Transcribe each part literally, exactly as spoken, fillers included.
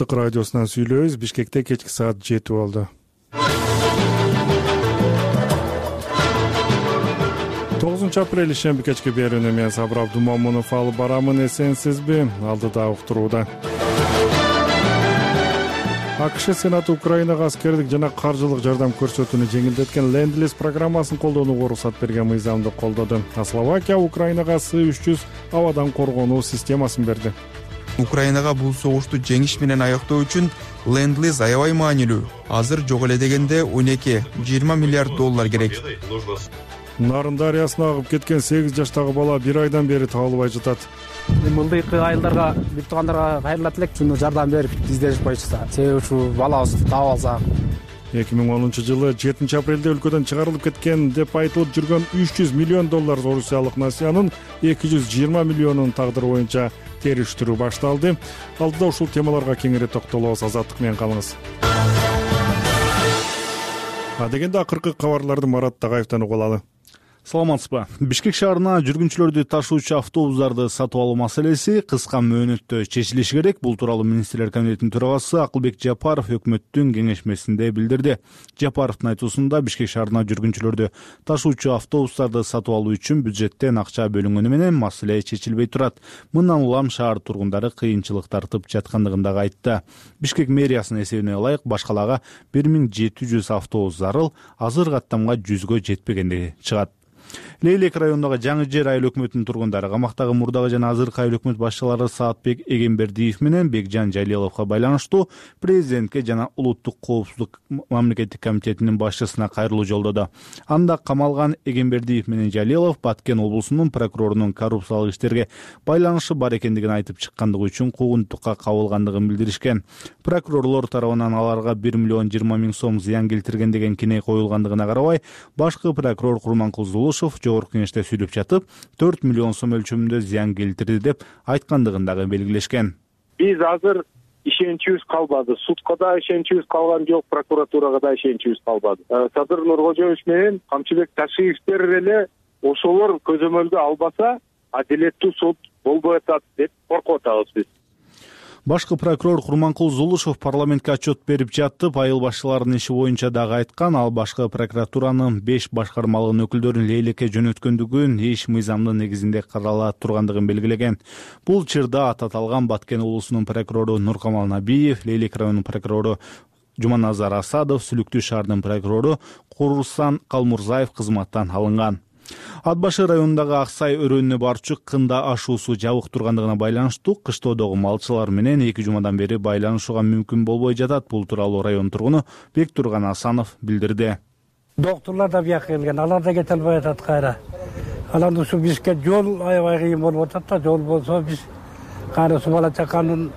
Радиосунан сүйлөбүз. Бишкекте кечки саат жети болду. тогузунчу апрель ишемби кечки берүүнү мен Сабыр Абдумомунов алып барамын. Эсенсизби? Алдыда уктурууда. АКШ Сенаты Украинага аскердик жана каржылык жардам көрсөтүүнү жеңилдеткен Ленд-лиз программасын колдонууга уруксат берген мыйзамды колдоду. Словакия Украинага С үч жүз абадан коргонуу системасын берди. Украинага бул согушту жеңиш менен аяктоо үчүн Ленд-лиз аябай маанилүү. Азыр жок эле дегенде он эки жыйырма миллиард доллар керек. Нарын дарыясына агып кеткен сегиз жаштагы бала бир айдан бери табылбай жатат. Мындайкы айылдарга, бир туугандарга кайрылат элек, ушуну жардам берип издеш боюнча. Себеби ушул балабызды таап алсак. эки миң онунчу жылы жетинчи апрелде өлкөдөн чыгарылып кеткен деп айтылып жүргөн үч жүз миллион доллар орусиялык насиянын эки жүз жыйырма миллионунун тагдыры боюнча териштирүү башталды. Алдыда ушул темаларга кеңири токтолобуз. Азаттык менен калыңыз. А дегенде акыркы кабарларды Марат Тагаевден угуп алалы. Саламатсызбы. Бишкек шаарына жүргүнчүлөрдү ташуучу автобустарды сатып алуу маселеси кыска мөөнөттө чечилиши керек. Бул тууралуу министрлер кабинетинин төрагасы Акылбек Жапаров өкмөттүн кеңешмесинде билдирди. Жапаровдун айтуусунда Бишкек шаарына жүргүнчүлөрдү ташуучу автобустарды сатып алуу үчүн бюджеттен акча бөлүнгөнү менен маселе чечилбей турат. Мындан улам шаар тургундары кыйынчылык тартып жаткандыгын дагы айтты. Бишкек мэриясынын эсебине ылайык башкалага бир миң жети жүз автобус зарыл, азыр каттамга жүзгө жетпегендиги чыгат. Лейлек районундагы жаңы жер айыл өкмөтүнүн тургундары камактагы мурдагы жана азыркы айыл өкмөт башчылары Саатбек Эгембердиев менен Бекжан Жалиловго байланыштуу президентке жана улуттук коопсуздук мамлекеттик комитетинин башчысына кайрылуу жолдоду. Анда камалган Эгембердиев менен Жалилов Баткен облусунун прокурорунун коррупциялык иштерге байланышы бар экендигин айтып чыккандыгы үчүн куугунтукка кабылгандыгын билдиришкен. Прокурорлор тарабынан аларга бир миллион жыйырма миң сом зыян келтирген деген кине коюлгандыгына карабай, башкы прокурор Курманкул Зулушев жогорку кеңеште сүйлөп жатып, төрт миллион сом өлчөмүндө зыян келтирди деп айткандыгын дагы белгилешкен. Биз азыр ишеничибиз калбады. Судка да ишеничибиз калган жок, прокуратурага да ишеничибиз калбады. Садыр Нуркожоевич менен Камчыбек Ташиевтер эле ошолор көзөмөлгө албаса, адилеттүү суд болбой атат деп коркуп атабыз биз. Башкы прокурор Курманкул Зулушев парламентке отчет берип жатып, айыл башчыларынын иши боюнча дагы айткан, ал башкы прокуратуранын беш башкармалыгынын өкүлдөрүн Лейлекке жөнөткөндүгүн эч мыйзамдын негизинде карала тургандыгын белгилеген. Бул чырда аты аталган Баткен облусунун прокурору Нуркамал Набиев, Лейлек районунун прокурору Жуманазар Асадов, Сүлүктүү шаарынын прокурору Курусан Калмурзаев кызматтан алынган. Ат башы районундагы Аксай өрөөнүнө барчу кында ашуусу жабык тургандыгына байланыштуу кыштоодогу малчылар менен эки жумадан бери байланышууга мүмкүн болбой жатат. Бул тууралуу район тургуну Бектурган Асанов билдирди. Доктурлар да бияка келген, алар да кете албай атат кайра. Алар ушу бизге жол аябай кыйын болуп атат да, жол болсо биз кайра су бала чаканын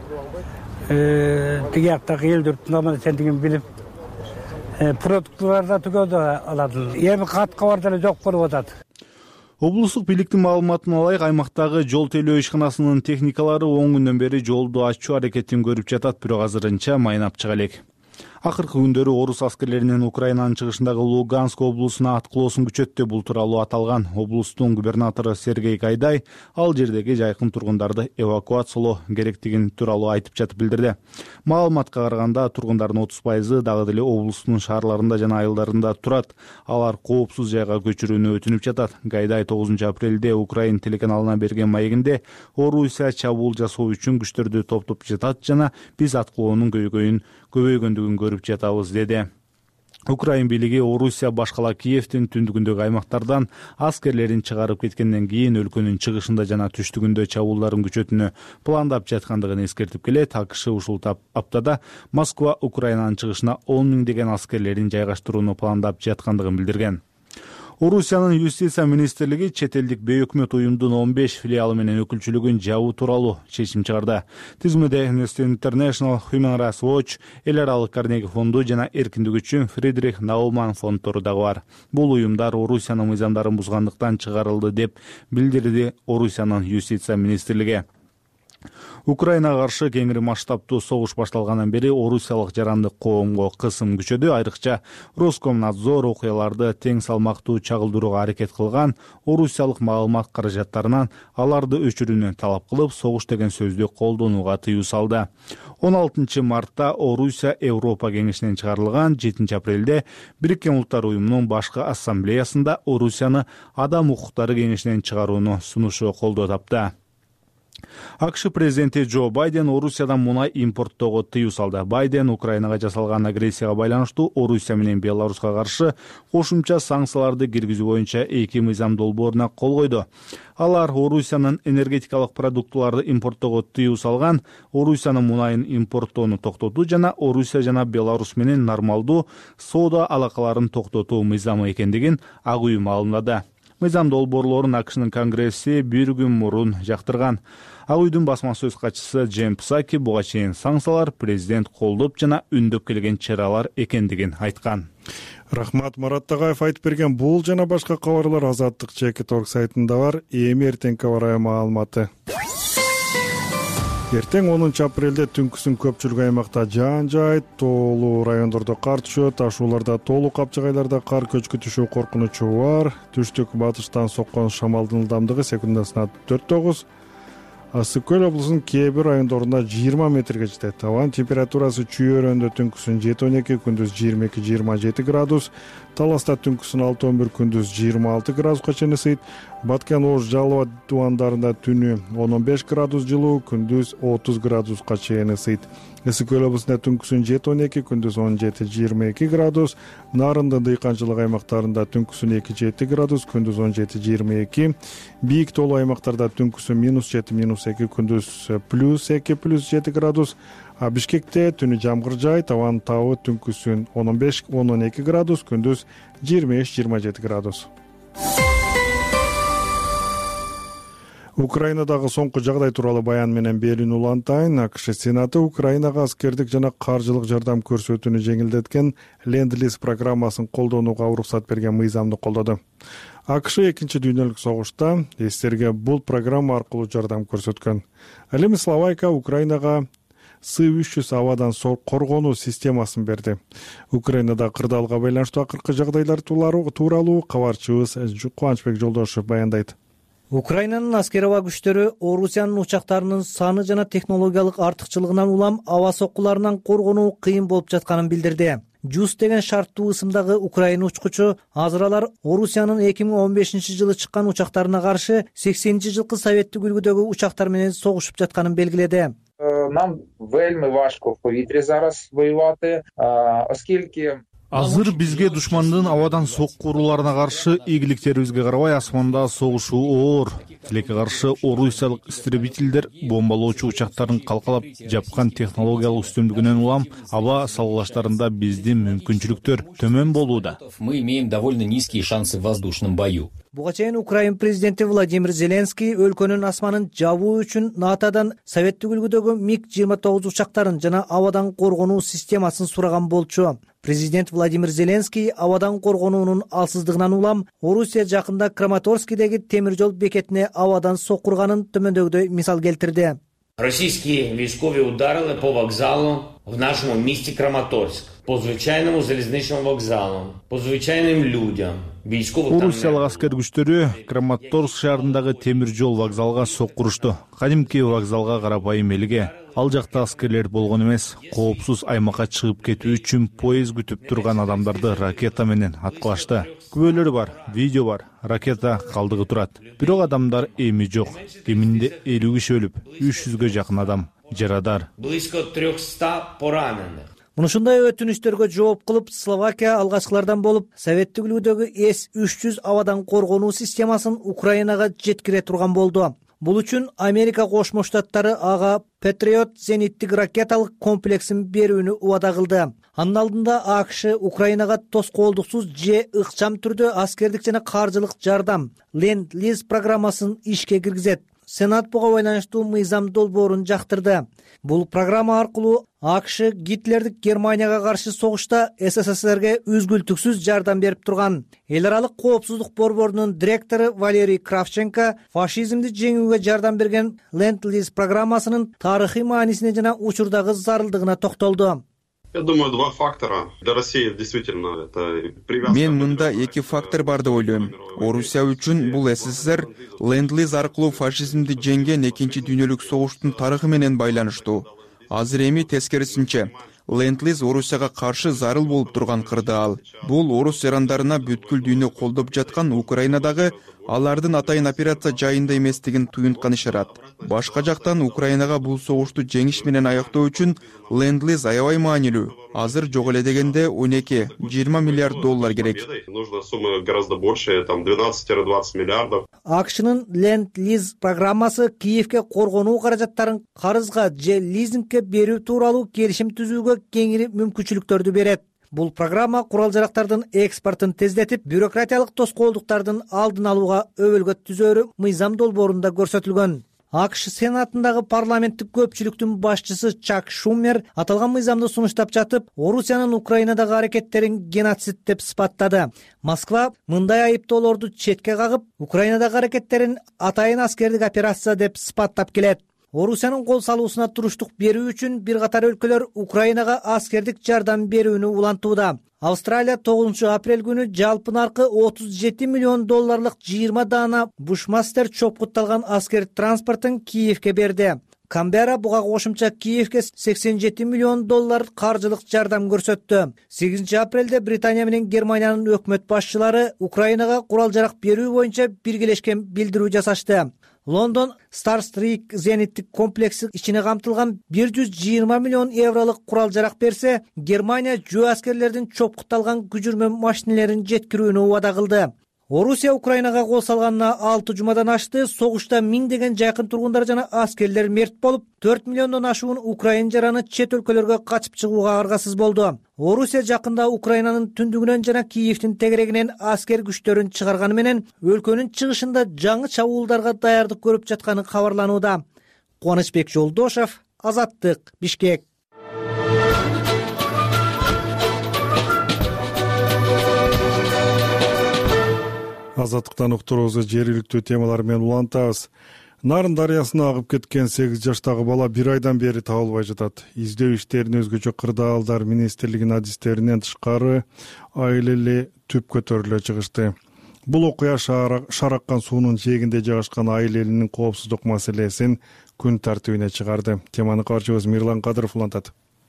тиги жактагы элдердин аман-есендигин билип продуктлар да түгөдө алат. Эми кат кабар деле жок болуп атат. Облустук бийликтин маалыматына ылайык, аймактагы жол тейлөө ишканасынын техникалары он күндөн бери жолду ачуу аракетин көрүп жатат, бирок азырынча майнап чыга элек. Акыркы күндөрү орус аскерлеринин Украинанын чыгышындагы Луганск облусуна аткылоосун күчөттү. Бул тууралуу аталган. Облустун губернатору Сергей Гайдай ал жердеги жайкын тургундарды эвакуациялоо керектигин тууралуу айтып жатып билдирди. Маалыматка караганда тургундардын отуз пайызы дагы деле облустун шаарларында жана айылдарында турат. Алар коопсуз жайга көчүрүүнү өтүнүп жатат. Гайдай тогузунчу апрелде Украин телеканалына берген маегинде Орусия чабуул жасоо үчүн күчтөрдү топтоп жатат жана биз аткылоонун көйгөйүн көбөйгөндүгүн көрүп жатабыз деди. Украин бийлиги Орусия башкала Киевдин түндүгүндөгү аймактардан аскерлерин чыгарып кеткенден кийин өлкөнүн чыгышында жана түштүгүндө чабуулдарын күчөтүүнү пландап жаткандыгын эскертип келет. АКШ ушул аптада Москва Украинанын чыгышына он миңдеген аскерлерин жайгаштырууну пландап жаткандыгын билдирген. Орусиянын юстиция министрлиги чет элдик бейөкмөт уюмдун он беш филиалы менен өкүлчүлүгүн жабуу тууралуу чечим чыгарды. Тизмеде Amnesty International, Human Rights Watch, Эл аралык Карнеги фонду жана эркиндик үчүн Фридрих Науман фонддору дагы бар. Бул уюмдар Орусиянын мыйзамдарын бузгандыктан чыгарылды деп билдирди Орусиянын юстиция министрлиги. Украинага каршы кеңири масштабтуу согуш башталгандан бери орусиялык жарандык коомго кысым күчөдү. Айрыкча Роскомнадзор окуяларды тең салмактуу чагылдырууга аракет кылган орусиялык маалымат каражаттарынан аларды өчүрүүнү талап кылып, согуш деген сөздү колдонууга тыюу салды. он алтынчы мартта Орусия Европа кеңешинен чыгарылган жетинчи апрелде Бириккен Улуттар уюмунун башкы ассамблеясында Орусияны Адам укуктары кеңешинен чыгарууну сунушу колдоо тапты. АКШ президенти Джо Байден Орусиядан мунай импорттоого тыюу салды. Байден Украинага жасалган агрессияга байланыштуу Орусия менен Беларуска каршы кошумча санкцияларды киргизүү боюнча эки мыйзам долбооруна кол койду. Алар Орусиянын энергетикалык продуктуларды импорттоого тыюу салган, Орусиянын мунайын импорттоону токтотуу жана Орусия жана Беларус менен нормалдуу соода алакаларын токтотуу мыйзамы экендигин Ак уюм маалымдады. Мыйзам долбоорлорун АКШнын Конгресси бир күн мурун жактырган. Ак уюмдун басма сөз катчысы Джейм Псаки буга чейин санкциялар президент колдоп жана үндөп келген чаралар экендигин айткан. Рахмат, Марат Тагаев айтып берген. Бул жана башка кабарлар Азаттык Чекит орг сайтында бар. Эми эртеңки аба маалыматы. Эртең онунчу апрелде түнкүсүн көпчүлүк аймакта жаан жаайт, тоолуу райондордо кар түшөт, ашууларда тоолуу капчыгайларда кар көчкү түшүү коркунучу бар. Түштүк батыштан соккон шамалдын ылдамдыгы секундасына төрт тогуз. Ысык көл облусунун кээ бир райондорунда жыйырма метрге жетет. Абанын температурасы Чүй-Өрөндө түнкүсүн жети он эки, күндүз жыйырма эки жыйырма жети градус, Таласта түнкүсүн алты он бир, күндүз жыйырма алты градуска чейин ысыйт. Баткен Ош Жалова дубандарында түнү он он беш градус жылуу, күндүз отуз градуска чейин ысыйт. Ысык көл облусунда түнкүсүн жети он эки, күндүз он жети жыйырма эки градус, Нарынды дыйканчылык аймактарында түнкүсүн эки жети градус, күндүз он жети жыйырма эки, бийик тоолуу аймактарда түнкүсүн минус жети минус эки, күндүз плюс эки плюс жети градус. А Бишкекте түнү жамгыр жаайт, абанын табы түнкүсүн он он беш он он эки градус, күндүз жыйырма беш жыйырма жети градус. Украинадагы соңку жагдай тууралуу баян менен Белин Улантайын. АКШ Сенаты Украинага аскердик жана каржылык жардам көрсөтүүнү жеңилдеткен Ленд-лиз программасын колдонууга уруксат берген мыйзамды колдоду. АКШ экинчи дүйнөлүк согушта эстерге бул программа аркылуу жардам көрсөткөн. Ал эми Словакия Украинага С үч жүз абадан коргонуу системасын берди. Украинада кырдаалга байланыштуу акыркы жагдайлар тууралуу кабарчыбыз Кубанычбек Жолдошев баяндайт. Украинанын аскер аба күчтөрү Орусиянын учактарынын саны жана технологиялык артыкчылыгынан улам аба соккуларынан коргонуу кыйын болуп жатканын билдирди. Жус деген шарттуу ысымдагы Украина учкучу азыр алар Орусиянын эки миң он бешинчи жылы чыккан учактарына каршы сексенинчи жылкы советтик үлгүдөгү учактар менен согушуп жатканын белгиледи. Нам вельми важко в повітрі зараз воювати, оскільки азыр бизге душмандын абадан сокку урууларына каршы ийгиликтерибизге карабай асманда согушуу оор. Тилекке каршы орусиялык истребительдер бомбалоочу учактарын калкалап жапкан технологиялык үстөмдүгүнөн улам аба салгылаштарында биздин мүмкүнчүлүктөр төмөн болууда. Мы имеем довольно низкие шансы в воздушном бою. Буга чейин Украин президенти Владимир Зеленский өлкөнүн асманын жабуу үчүн НАТОдан советтик үлгүдөгү миг жыйырма тогуз учактарын жана абадан коргонуу системасын сураган болчу. Президент Владимир Зеленский абадан коргонуунун алсыздыгынан улам Орусия жакында Краматорскийдеги темир жол бекетине абадан соккурганын төмөндөгүдөй мисал келтирди. Российские військові ударили по вокзалу в нашому місті Краматорськ, по звичайному залізничному вокзалу, по звичайним людям. Орусиялык аскер күчтөрү Краматорск шаарындагы темир жол вокзалга соккурушту. Кадимки вокзалга карапайым элге. Ал жакта аскерлер болгон эмес, коопсуз аймакка чыгып кетүү үчүн поезд күтүп турган адамдарды ракета менен аткылашты. Күбөлөр бар, видео бар, ракета калдыгы турат. Бирок адамдар эми жок. Кеминде элүү киши өлүп, үч жүзгө жакын адам жарадар. Близко триста поранених. Мынушундай өтүнүштөргө жооп кылып, Словакия алгачкылардан болуп, советтик үлгүдөгү С үч жүз абадан коргонуу системасын Украинага жеткире турган болду. Бул үчүн Америка Кошмо Штаттары ага Patriot зениттик ракеталык комплексин берүүнү убада кылды. Анын алдында АКШ Украинага тоскоолдуксуз же ыкчам түрдө аскердик жана каржылык жардам Ленд-лиз программасын ишке киргизет. Сенат буга байланыштуу мыйзам долбоорун жактырды. Бул программа аркылуу АКШ Гитлердик Германияга каршы согушта СССРге үзгүлтүксүз жардам берип турган. Эл аралык коопсуздук борборунун директору Валерий Кравченко фашизмди жеңүүгө жардам берген Ленд-лиз программасынын тарыхый маанисине жана учурдагы зарылдыгына токтолду. Я думаю, два фактора. Для России действительно это привязка. Мен мында эки фактор бар деп ойлойм. Орусия үчүн бул СССР Ленд-лиз аркылуу фашизмди жеңген экинчи дүйнөлүк согуштун тарыхы менен байланыштуу. Азыр эми тескерисинче, Ленд-лиз Орусияга каршы зарыл болуп турган кырдаал. Бул орус жарандарына бүткүл дүйнө колдоп жаткан Украинадагы алардын атайын операция жайында эместигин туюнткан ишарат. Башка жактан Украинага бул согушту жеңиш менен аяктоо үчүн Ленд-лиз аябай маанилүү. Азыр жок эле дегенде он эки жыйырма миллиард доллар керек. Нужна сумма гораздо больше, там двенадцать-двадцать миллиардов. АКШнын Ленд-лиз программасы Киевке коргонуу каражаттарын карызга же лизингке берүү тууралуу келишим түзүүгө кеңири мүмкүнчүлүктөрдү берет. Бул программа курал-жарактардын экспортун тездетип, бюрократиялык тоскоолдуктардын алдын алууга өбөлгө түзөөрү мыйзам долбоорунда көрсөтүлгөн. АКШ Сенатындагы парламенттик көпчүлүктүн башчысы Чак Шумер аталган мыйзамды сунуштап жатып, Орусиянын Украинадагы аракеттерин геноцид деп сыпаттады. Москва мындай айыптоолорду четке кагып, Украинадагы аракеттерин атайын аскердик операция деп сыпаттап келет. Орусиянын кол салуусуна туруштук берүү үчүн бир катар өлкөлөр Украинага аскердик жардам берүүнү улантууда. Австралия тогузунчу апрель күнү жалпы наркы отуз жети миллион долларлык жыйырма даана Бушмастер чопкутталган аскер транспортун Киевке берди. Камбера буга кошумча Киевке сексен жети миллион доллар каржылык жардам көрсөттү. сегизинчи апрелде Британия менен Германиянын өкмөт башчылары Украинага курал-жарак берүү боюнча биргелешкен билдирүү жасашты. Лондон Starstreak зениттик комплекси ичине камтылган бир жүз жыйырма миллион евролук курал-жарак берсе, Германия жөө аскерлердин чопкутталган күжүрмө машинелерин жеткирүүнү убада кылды. Орусия Украинага кол салганына алты жумадан ашты. Согушта миңдеген жакын тургундар жана аскерлер мерт болуп, төрт миллиондон ашуун украин жараны чет өлкөлөргө качып чыгууга аргасыз болду. Орусия жакында Украинанын түндүгүнөн жана Киевдин тегерегинен аскер күчтөрүн чыгарганы менен өлкөнүн чыгышында жаңы чабуулдарга даярдык көрүп жатканы кабарланууда. Кубанычбек Жолдошев, Азаттык, Бишкек. Азаттыктан уктуруубузду жергиликтүү темалар менен улантабыз. Нарын дарыясына агып кеткен сегиз жаштагы бала бир айдан бери табылбай жатат. Издөө иштерине өзгөчө кырдаалдар министрлигинин адистеринен тышкары айыл түп көтөрүлө чыгышты. Бул окуя Шараккан суунун жээгинде жайгашкан айыл элинин коопсуздук маселесин күн тартибине чыгарды. Теманы каарчыбыз Мирлан Кадыров улантат.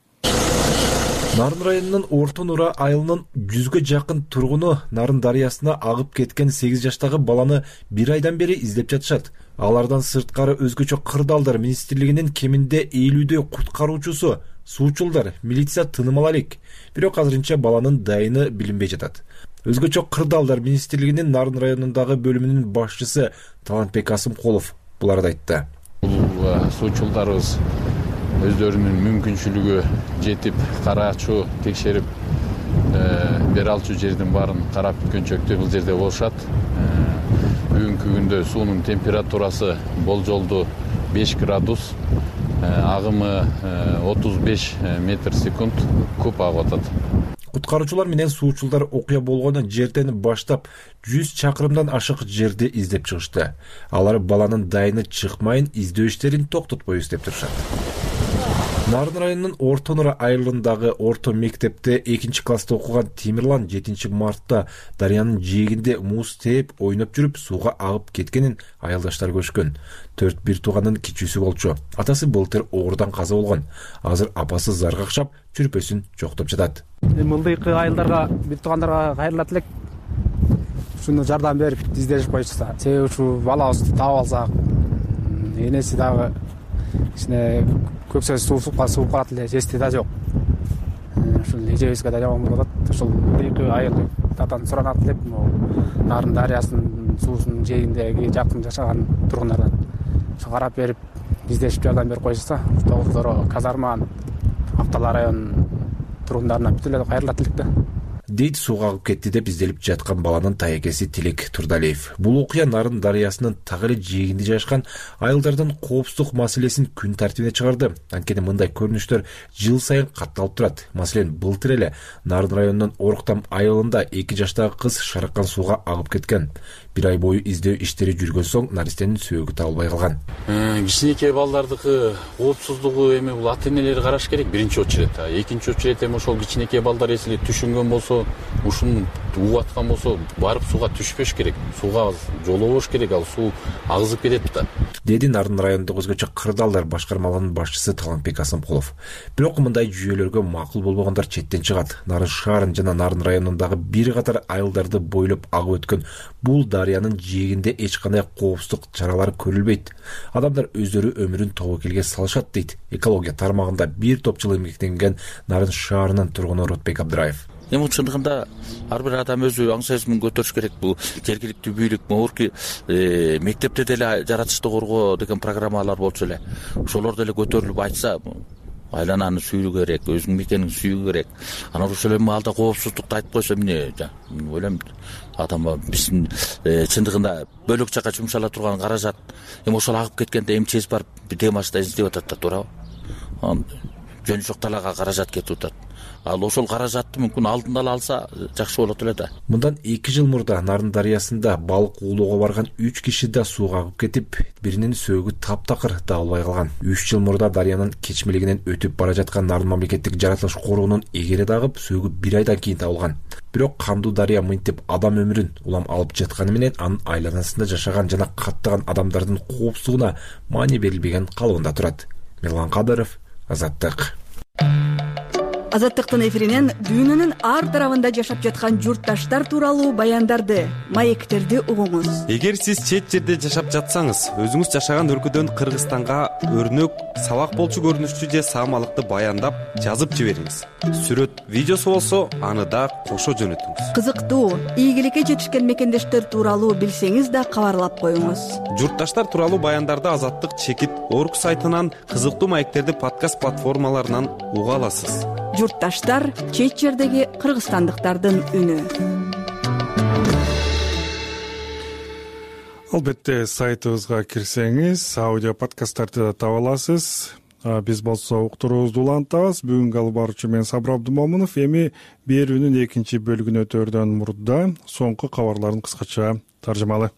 Нарын районунун Орто Нура айылынын жүзгө жакын тургуну Нарын дарыясына агып кеткен сегиз жаштагы баланы бир айдан бери издеп жатышат. Алардан сырткары өзгөчө кырдаалдар министрлигинин кеминде элүүдөй куткаруучусу, суучулдар, милиция тыным ала элек. Бирок азырынча баланын дайыны билинбей жатат. Өзгөчө кырдаалдар министрлигинин Нарын районундагы бөлүмүнүн башчысы Талантбек Асымкулов буларды айтты. Бул суучулдарыбыз өздөрүнүн мүмкүнчүлүгү жетип караачу текшерип бере алчу жердин баарын карап күткөнчөктө бул жерде болушат. Бүгүнкү күндө суунун температурасы болжолду беш градус, агымы отуз беш метр секунд куб агып атат. Куткаруучулар менен суучулдар окуя болгон жерден баштап жүз чакырымдан ашык жерди издеп чыгышты. Алар баланын дайыны чыкмайын издөө иштерин токтотпой издеп турушат. Нарын районунун Орто Нура айылындагы орто мектепте экинчи класста окуган Темирлан жетинчи мартта дарыянын жээгинде муз тээп ойноп жүрүп сууга агып кеткенин айылдаштар көрүшкөн. Төрт бир тууганын кичүүсү болчу. Атасы былтыр оорудан каза болгон. Азыр апасы заргакшап чүрпөсүн жоктоп жатат. Мындайкы айылдарга, бир туугандарга кайрылат элек. Ушуну жардам берип издешип койчуса. Себеби ушу балабызды таап алсак, энеси дагы кичине көп сөз суукка сууп калат эле, жести да жок. Ушул эжебизге да жаман болот. Ушул эки айыл татан суранат элек, Нарын дарыясынын суусунун жээгиндеги жакын жашаган тургундардан ушу карап берип издешип жардам берип койсо, тогуздоро казарманын Автала районунун тургундарына бүт эле кайрылат элек да. дейт сууга агып кетти деп изделип жаткан баланын таекеси Тилек Турдалиев. Бул окуя Нарын дарыясынын так эле жээгинде жашкан айылдардын коопсуздук маселесин күн тартибине чыгарды. Анткени мындай көрүнүштөр жыл сайын катталып турат. Маселен, былтыр эле Нарын районунун Оруктам айылында эки жаштагы кыз шарыккан сууга агып кеткен. Бир ай бою издөө иштери жүргөн соң наристенин сөөгү табылбай калган. Кичинекей балдардыкы коопсуздугу эми бул ата энелер караш керек биринчи очередь. Экинчи очередь эми ошол кичинекей балдар эсили түшүнгөн болсо, ушун угуп аткан болсо, барып сууга түшпөш керек. Сууга жолобош керек, ал суу агызып кетет да. Деди Нарын районундагы өзгөчө кырдаалдар башкармаларынын башчысы Талантбек Асанкулов. Бирок мындай жүйөлөргө макул болбогондар четтен чыгат. Нарын шаарын жана Нарын районундагы бир катар айылдарды бойлоп агып өткөн бул дарыянын жээгинде эч кандай коопсуздук чаралары көрүлбөйт. Адамдар өздөрү өмүрүн тобокелге салышат дейт экология тармагында бир топ жыл эмгектенген Нарын шаарынын тургуну Ротбек Абдыраев. Эми чындыгында ар бир адам өзү аң сезимин көтөрүш керек. Бул жергиликтүү бийлик могурки мектепте деле жаратышты коргоо деген программалар болчу эле. Ошолор деле көтөрүлүп айтса, айлананы сүйүү керек, өзүнүн мекенин сүйүү керек. Анан ошол эми алда коопсуздукту айтып койсо, эмне ойлойм, адам биздин чындыгында бөлөк жака жумшала турган каражат эми ошол агып кеткенде эмчеси барып темашта издеп атат да, туурабы? Жөн жок талаага каражат кетип атат. Ал ошол каражатты мүмкүн алдында эле алса жакшы болот эле да. Мындан эки жыл мурда Нарын дарыясында балык уулоого барган үч киши да сууга агып кетип, биринин сөөгү таптакыр табылбай калган. үч жыл мурда дарыянын кечмелигинен өтүп бара жаткан Нарын мамлекеттик жаратылыш коргоонун эгери дагып, сөөгү бир айдан кийин табылган. Бирок кандуу дарыя мынтип адам өмүрүн улам алып жатканы менен анын айланасында жашаган жана каттаган адамдардын коопсуздугуна маани берилбеген калыбында турат. Мирлан Кадыров, Азаттык. Азаттыктын эфиринен дүйнөнүн ар тарабында жашап жаткан журтташтар тууралуу баяндарды, маектерди угуңуз. Эгер сиз чет жерде жашап жатсаңыз, өзүңүз жашаган өлкөдөн Кыргызстанга өрнөк, сабак болчу көрүнүштүү же саамалыкты баяндап, жазып жибериңиз. Сүрөт, видеосу болсо, аны да кошо жөнөтүңүз. Кызыктуу, ийгиликке жетишкен мекендештер тууралуу билсеңиз да кабарлап коюңуз. Журтташтар тууралуу баяндарды Азаттык чекит Орг сайтынан, кызыктуу маектерди подкаст платформаларынан уга аласыз. Журтташтар чет жердеги кыргызстандыктардын үнү. Албетте сайтыбызга кирсеңиз, аудио подкасттарды да таба аласыз. Биз болсо уктуруубузду улантабыз. Бүгүнкү алып баруучу мен Сабыр Абдымомунов. Эми берүүнүн экинчи бөлүгүнө өтөрдөн мурда соңку кабарларын кыскача таржымалы.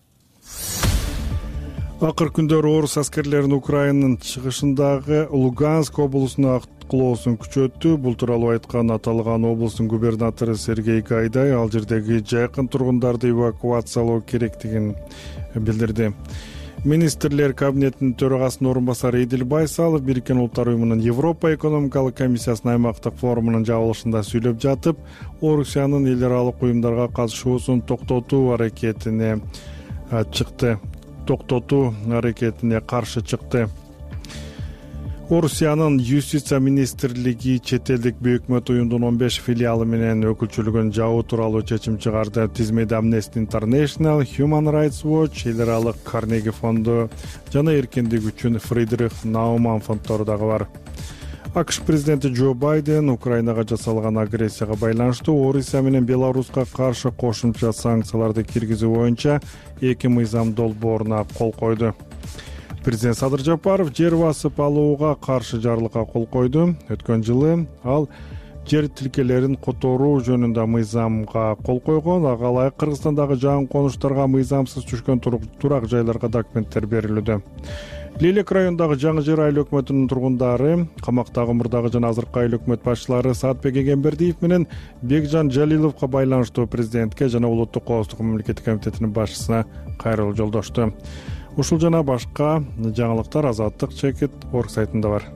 Акыр күндөрү орус аскерлерин Украинанын чыгышындагы Луганск облусуна аткылоосун күчөттү. Бул тууралуу айткан аталган облустун губернатору Сергей Гайдай ал жердеги жайкын тургундарды эвакуациялоо керектигин билдирди. Министрлер кабинетинин төрагасынын орун басары Эдил Байсалов Бириккен Улуттар уюмунун Европа экономикалык комиссиясынын аймактык форумунун жабылышында сүйлөп жатып, Орусиянын эл аралык уюмдарга катышуусун токтотуу аракетине чыкты. токтотуу аракетине каршы чыкты. Орусиянын юстиция министрлиги чет элдик бейөкмөт уюмдун он беш филиалы менен өкүлчүлүгүн жабуу тууралуу чечим чыгарды. Тизмеде Amnesty International, Human Rights Watch, эл аралык Карнеги фонду жана эркиндик үчүн Фридрих Науман фонддору дагы бар. АКШ президенти Джо Байден Украинага жасалган агрессияга байланыштуу Орусия менен Беларуска каршы кошумча санкцияларды киргизүү боюнча эки мыйзам долбооруна кол койду. Президент Садыр Жапаров жер басып алууга каршы жарлыкка кол койду. Өткөн жылы ал жер тилкелерин которуу жөнүндө мыйзамга кол койгон. Ага ылайык Кыргызстандагы жаңы конуштарга мыйзамсыз түшкөн турак жайларга документтер берилүүдө. Лелек районундагы жаңы жер айыл өкмөтүнүн тургундары камактагы мурдагы жана азыркы айыл өкмөт башчылары Саатбек Эгембердиев менен Бекжан Жалиловго байланыштуу президентке жана улуттук коопсуздук мамлекеттик комитетинин башчысына кайрылуу жолдошту. Ушул жана башка жаңылыктар Азаттык чекит Орг сайтында бар.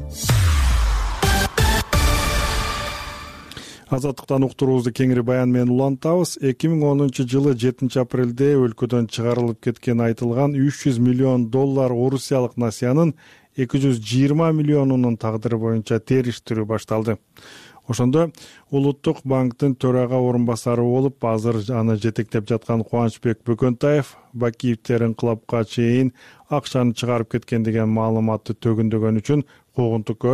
Азаттыктан уктуруубузду кеңири баян менен улантабыз. эки миң онунчу жылы жетинчи апрелде өлкөдөн чыгарылып кеткен айтылган үч жүз миллион доллар орусиялык насиянын эки жүз жыйырма миллионунун тагдыры боюнча териштирүү башталды. Ошондо Улуттук банктын төрага орун басары болуп, азыр аны жетектеп жаткан Кубанычбек Бөкөнтаев Бакиевдер инкылапка чейин акчаны чыгарып кеткен деген маалыматты төгүндөгөн үчүн куугунтук көрүп,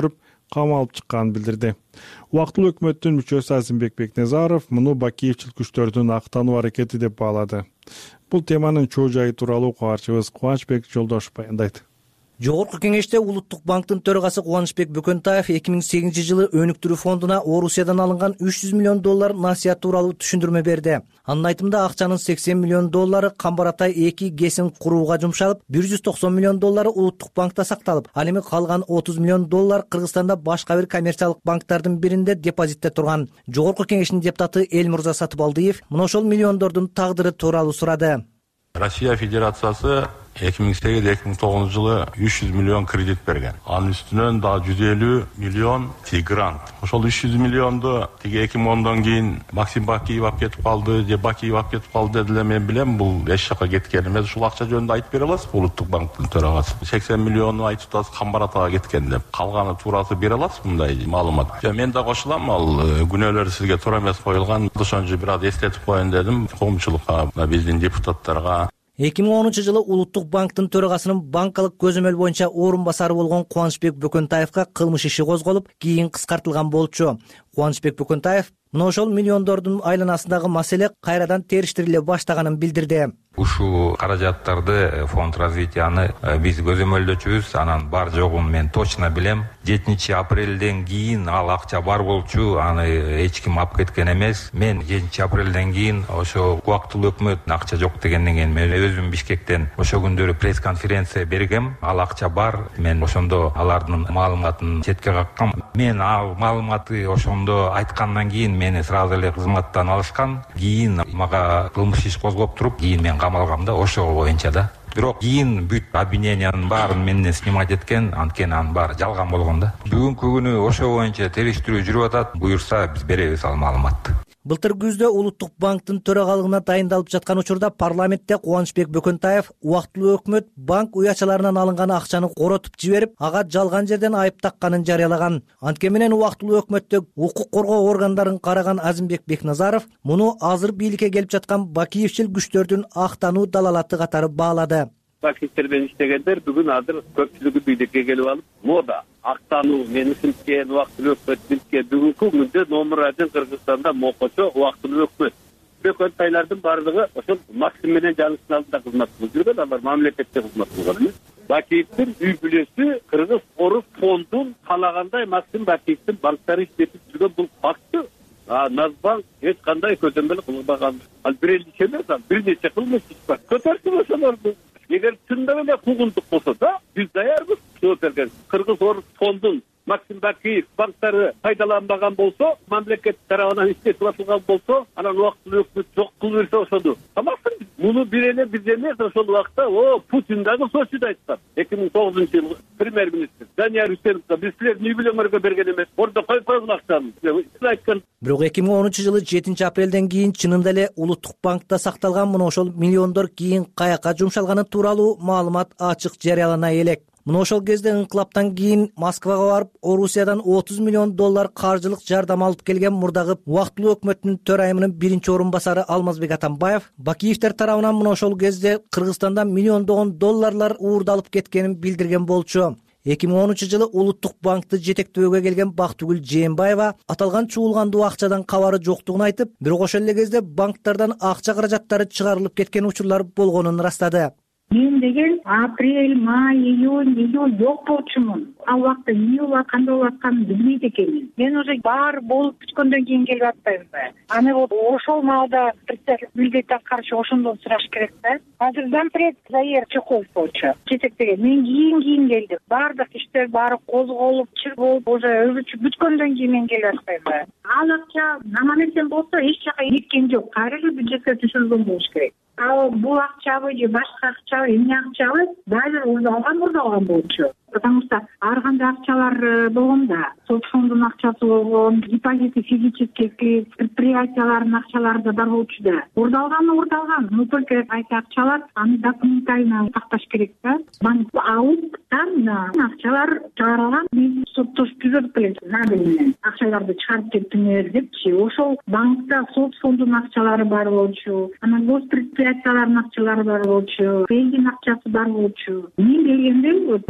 камалып чыкканын билдирди. Убактылуу өкмөттүн мүчөсү Азимбек Бекназаров муну бакиевчил күчтөрдүн актануу аракети деп баалады. Бул теманын чоо жайы тууралуу кабарчыбыз Кубанычбек Жолдошев баяндайт. Жогорку кеңеште Улуттук банктын төрагасы Кубанычбек Бөкөнтаев эки миң сегизинчи жылы өнүктүрүү фондуна Орусиядан алынган үч жүз миллион доллар насыят тууралуу түшүндүрмө берди. Анын айтымында акчанын сексен миллион доллары Камбар Атай эки ГЭСин курууга жумшалып, бир жүз токсон миллион доллары Улуттук банкта сакталып, ал эми калган отуз миллион доллар Кыргызстанда башка бир коммерциялык банктардын биринде депозитте турган. Жогорку кеңештин депутаты Элмурза Сатыбалдиев мына ошол миллиондордун тагдыры тууралуу сурады. Россия Федерациясы эки миң сегиз эки миң тогузунчу жылы үч жүз миллион кредит берген. Анын үстүнөн да жүз элүү миллион тиги грант. Ошол үч жүз миллионду тиги эки миң ондон кийин Максим Бакиев алып кетип калды, же Бакиев алып кетип калды деле мен билем, бул эч жака кеткен эмес. Ушул акча жөнүндө айтып бере аласызбы Улуттук банктын төрагасы? сексен миллиону айтып атасыз Камбар Атага кеткен деп. Калганы туурасы бере аласызбы мындай маалымат? Жа мен да кошулам, ал күнөөлөр сизге туура эмес коюлган. Ошончо бир аз эстетип коеюн дедим коомчулукка, биздин депутаттарга. эки миң онунчу жылы Улуттук банктын төрагасынын банкалык көзөмөл боюнча орун басары болгон Кубанычбек Бөкөнтаевга кылмыш иши козголуп, кийин кыскартылган болчу. Кубанычбек Бөкөнтаев мына ошол миллиондордун айланасындагы маселе кайрадан териштириле баштаганын билдирди. Ушул каражаттарды фонд развитияны биз көзөмөлдөчүбүз, анан бар жогун мен точно билем. жетинчи апрелден кийин ал акча бар болчу, аны эч ким алып кеткен эмес. Мен жетинчи апрелден кийин ошо убактылуу өкмөт акча жок дегенден кийин мен өзүм Бишкектен ошо күндөрү пресс-конференция бергем. Ал акча бар. Мен ошондо алардын маалыматын четке каккам. Мен ал маалыматты ошондо айткандан кийин мени сразу эле кызматтан алышкан. Кийин мага кылмыш иш козгоп туруп, кийин мен камалгам да ошо боюнча да. Бирок кийин бүт обвинениянын баарын менден снимать эткен, анткени анын баары жалган болгон да. Бүгүнкү күнү ошо боюнча териштирүү жүрүп атат. Буюрса биз беребиз ал маалыматты. Былтыр күздө Улуттук банктын төрагалыгына дайындалып жаткан учурда парламентте Кубанычбек Бөкөнтаев убактылуу өкмөт банк уячаларынан алынган акчаны коротуп жиберип, ага жалган жерден айып такканын жарыялаган. Анткени менен убактылуу өкмөттө укук коргоо органдарын караган Азимбек Бекназаров муну азыр бийликке келип жаткан бакиевчил күчтөрдүн актануу далалаты катары баалады. Бакиевтерден иштегендер бүгүн азыр көпчүлүгү бийликке келип алып, мода актануу менин синткен убактылуу өкмөт синткен бүгүнкү күндө номер один Кыргызстанда мокочо убактылуу өкмөт. Бөкөнтайлардын бардыгы ошол Максим менен Жаныстын алдында кызмат кылып жүргөн, алар мамлекетте кызмат кылган эмес. Бакиевдин үй бүлөсү Кыргыз Орус фондун каалагандай Максим Бакиевдин банктары иштетип жүргөн бул факты. А Назбанк эч кандай көзөмөл кылбаган. Ал бир эл иш эмес, ал бир нече кылмыш иш бар. Көтөрсүң ошолорду. Эгер чындап эле куугунтук болсо да, биз даярбыз жооп берген. Кыргыз Орус фондун Максим Бакиев банктары пайдаланбаган болсо, мамлекет тарабынан иштетип атылган болсо, анан убактылуу өкмөт жок кылып берсе ошону тамаксың. Муну бир эле биз эмес, ошол убакта о Путин дагы Сочиде айткан. эки миң тогузунчу жылы премьер-министр Данияр Үсеновго биз силердин үй бүлөңөргө берген эмес, ордо коюп койгон акчаны деп айткан. Бирок эки миң онунчу жылы жетинчи апрелден кийин чынында эле Улуттук банкта сакталган мына ошол миллиондор кийин каяка жумшалганы тууралуу маалымат ачык жарыялана элек. Мына ошол кезде ыңкылаптан кийин Москвага барып, Орусиядан отуз миллион доллар каржылык жардам алып келген мурдагы убактылуу өкмөттүн төрайымынын биринчи орун басары Алмазбек Атамбаев Бакиевтер тарабынан мына ошол кезде Кыргызстанда миллиондогон долларлар уурдалып кеткенин билдирген болчу. эки миң онунчу жылы Улуттук банкты жетектөөгө келген Бактыгүл Жээнбаева аталган чуулгандуу акчадан кабары жоктугун айтып, бирок ошол эле кезде банктардан акча каражаттары чыгарылып кеткен учурлар болгонун ырастады. Мен деген апрель, май, июнь, июль жок болчумун. Ал убакта эмне болуп кандай болуп атканын билбейт экенмин. Мен уже баары болуп бүткөндөн кийин келип атпаймынбы? Аны вот ошол маалда председатель бюллетен каршы ошондон сураш керек да. Азыр зампред Заир Чеков болчу. Жетектеген. Мен кийин кийин келдим. Баардык иштер баары козголуп, чыр болуп, уже өзүчү бүткөндөн кийин мен келип атпаймынбы? Ал акча намамесен болсо эч жака кеткен жок. Кайра эле бюджетке түшүрүлгөн болуш керек. Ал бул акчабы же башка акчабы, эмне акчабы баары уурдалган уурдалган болчу. Потому что ар кандай акчалар болгон да, сот фондунун акчасы болгон, депозиты физических лиц, предприятиялардын акчалары да бар болчу да. Уурдалган уурдалган, но только айта акчалар аны документально сакташ керек да. Банк алып, там акчалар чыгарылган, биз соттошуп жүрөт элек надо менен. Акчаларды чыгарып кеттиңер депчи. Ошол банкта сот фондунун акчалары бар болчу, анан гос предприятиялардын акчалары бар болчу, элдин акчасы бар болчу. Мен келгенде вот биздин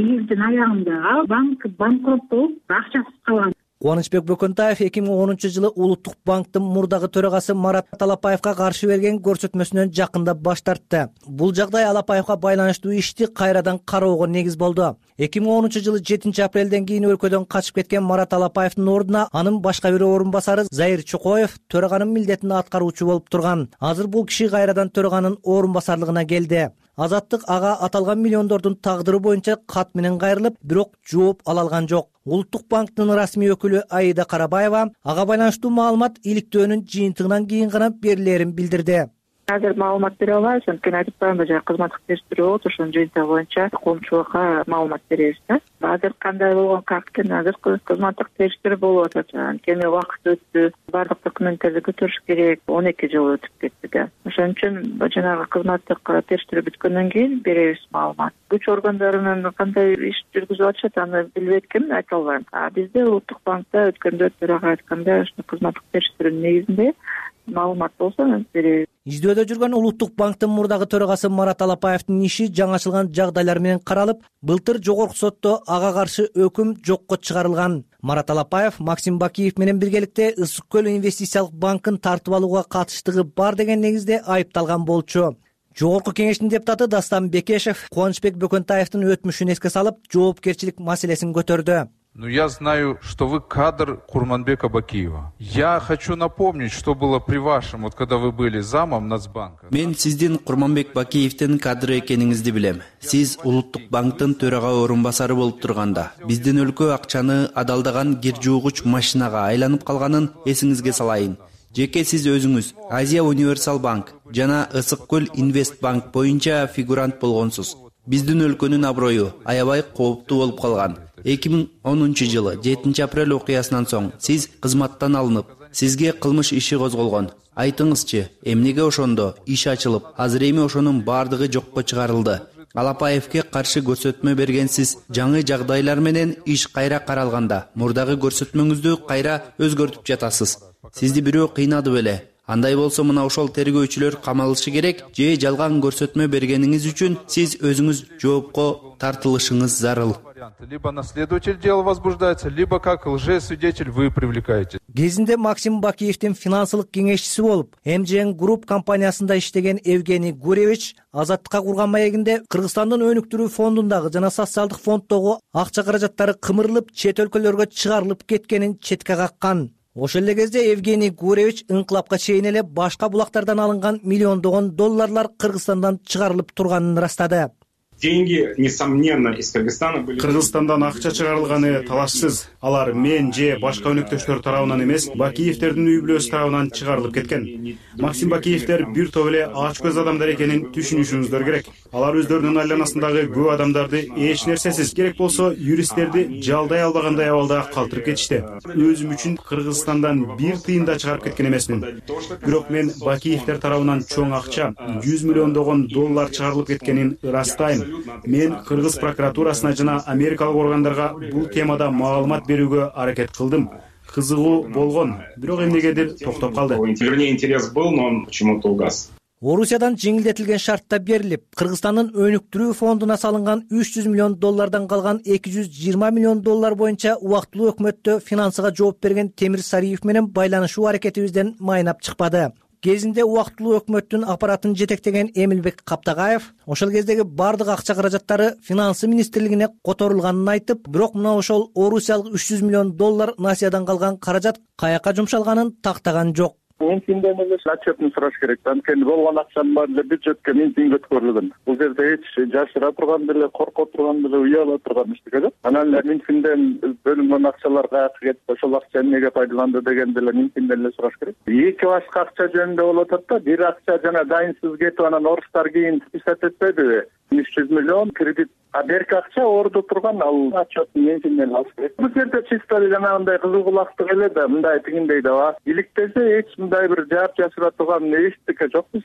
аягында банк банкрот болуп акчасыз калган. Кубанычбек Бөкөнтаев эки миң онунчу жылы Улуттук банктын мурдагы төрагасы Марат Алапаевга каршы берген көрсөтмөсүнөн жакында баш тартты. Бул жагдай Алапаевга байланыштуу ишти кайрадан кароого негиз болду. эки миң онунчу жылы жетинчи апрелден кийин өлкөдөн качып кеткен Марат Алапаевдин ордуна анын башка бир орун басары Заир Чокоев төраганын милдетин аткаруучу болуп турган. Азыр бул киши кайрадан төраганын орун басарлыгына келди. Азаттык ага аталган миллиондордун тагдыры боюнча кат менен кайрылып, бирок жооп ала алган жок. Улуттук банктын расмий өкүлү Аида Карабаева ага байланыштуу маалымат иликтөөнүн жыйынтыгынан кийин гана берилерин билдирди. Азыр маалымат бере албайбыз, анткени айтып коюмбу, жана кызматтык териштирүү болот, ошонун жыйынтыгы боюнча коомчулукка маалымат беребиз да. Азыр кандай болгон как экен, азыр кызматтык териштирүү болуп атат. Анткени убакыт өттү, баардык документтерди көтөрүш керек, он эки жыл өтүп кетти да. Ошон үчүн жанагы кызматтык териштирүү бүткөндөн кийин беребиз маалымат. Күч органдарынын кандай иш жүргүзүп атышат, аны билбейт экенмин, айта албайм. Бизде Улуттук банкта өткөндө төрага айтканда ушул кызматтык териштирүүнүн негизинде маалымат болсо беребиз. Издөөдө жүргөн Улуттук банктын мурдагы төрагасы Марат Алапаевдин иши жаңачылган жагдайлар менен каралып, былтыр жогорку сотто ага каршы өкүм жокко чыгарылган. Марат Алапаев Максим Бакиев менен биргеликте Ысык көл инвестициялык банкын тартып алууга катыштыгы бар деген негизде айыпталган болчу. Жогорку кеңештин депутаты Дастан Бекешев Кубанычбек Бөкөнтаевдин өтмүшүн эске салып, жоопкерчилик маселесин көтөрдү. Но я знаю, что вы кадр Курманбека Бакиева. Я хочу напомнить, что было при вашем, вот когда вы были замом Нацбанка. Мен сиздин Курманбек Бакиевдин кадры экениңизди билем. Сиз Улуттук банктын төрага орун басары болуп турганда, биздин өлкө акчаны адалдаган кир жуугуч машинага айланып калганын эсиңизге салайын. Жеке сиз өзүңүз Азия Универсал банк жана Ысык көл Инвест банк боюнча фигурант болгонсуз. Биздин өлкөнүн аброю аябай кооптуу болуп калган. эки миң онунчу жылы жетинчи апрель окуясынан соң сиз кызматтан алынып, сизге кылмыш иши козголгон. Айтыңызчы, эмнеге ошондо иш ачылып, азыр эми ошонун баардыгы жокко чыгарылды? Алапаевке каршы көрсөтмө бергенсиз, жаңы жагдайлар менен иш кайра каралганда, мурдагы көрсөтмөңүздү кайра өзгөртүп жатасыз. Сизди бирөө кыйнады беле? Андай болсо мына ошол тергөөчүлөр камалышы керек, же жалган көрсөтмө бергениңиз үчүн сиз өзүңүз жоопко тартылышыңыз зарыл. Либо наследователь дела возбуждается, либо как лжесвидетель вы привлекаете. Кезинде Максим Бакиевдин финансылык кеңешчиси болуп, эм джи эн Group компаниясында иштеген Евгений Гуревич Азаттыкка курган маегинде Кыргызстандын өнүктүрүү фондундагы жана социалдык фонддогу акча каражаттары кымырылып, чет өлкөлөргө чыгарылып кеткенин четке каккан. Ошол эле кезде Евгений Гуревич ыңкылапка чейин эле башка булактардан алынган миллиондогон долларлар Кыргызстандан чыгарылып турганын ырастады. Деньги, несомненно, из Кыргызстана были... Кыргызстандан акча чыгарылганы талашсыз. Алар мен же башка өнөктөштөр тарабынан эмес, Бакиевдердин үй бүлөсү тарабынан чыгарылып кеткен. Максим Бакиевдер бир топ эле ач көз адамдар экенин түшүнүшүңүздөр керек. Алар өздөрүнүн айланасындагы көп адамдарды эч нерсесиз, керек болсо юристтерди жалдай албагандай абалда калтырып кетишти. Өзүм үчүн Кыргызстандан бир тыйын да чыгарып кеткен эмесмин. Бирок мен Бакиевдер тарабынан чоң акча, жүз миллиондогон доллар чыгарылып кеткенин ырастайм. Мен Кыргыз прокуратурасына жана америкалык органдарга бул темада маалымат берүүгө аракет кылдым. Кызыгуу болгон, бирок эмнегедир токтоп калды. Вернее, интерес был, но он почему-то угас. Орусиядан жеңилдетилген шартта берилип, Кыргызстандын өнүктүрүү фондуна салынган үч жүз миллион доллардан калган эки жүз жыйырма миллион доллар боюнча убактылуу өкмөттө финансыга жооп берген Темир Сариев менен байланышуу аракетибизден майнап чыкпады. Кезинде убактылуу өкмөттүн аппаратын жетектеген Эмилбек Каптагаев ошол кездеги бардык акча каражаттары финансы министрлигине которулганын айтып, бирок мына ошол орусиялык үч жүз миллион доллар насыядан калган каражат каяка жумшалганын тактаган жок. Ментинден эле отчетун сураш керек. Анткени болгон акчанын баары эле бюджетке ментинг өткөрүлгөн. Бул жерде эч жашыра турган деле, корко турган деле, уяла турган эч жок. Анан эле ментинден бөлүнгөн акчалар каяка кетти, ошол акча эмнеге пайдаланды деген деле ментинден эле сураш керек. Эки башка акча жөнүндө болуп атат да, бир акча жана дайынсыз кетип анан орустар кийин списать этпедиби? үч жүз миллион кредит. А берки акча ордо турган, ал отчеттун ментинден алыш керек. Бул жерде чисто жанагындай кызыл кулактык эле да, мындай тигиндей да бар. Иликтесе эч мындай бир жаап жашыра турган эчтеке жок мисалы.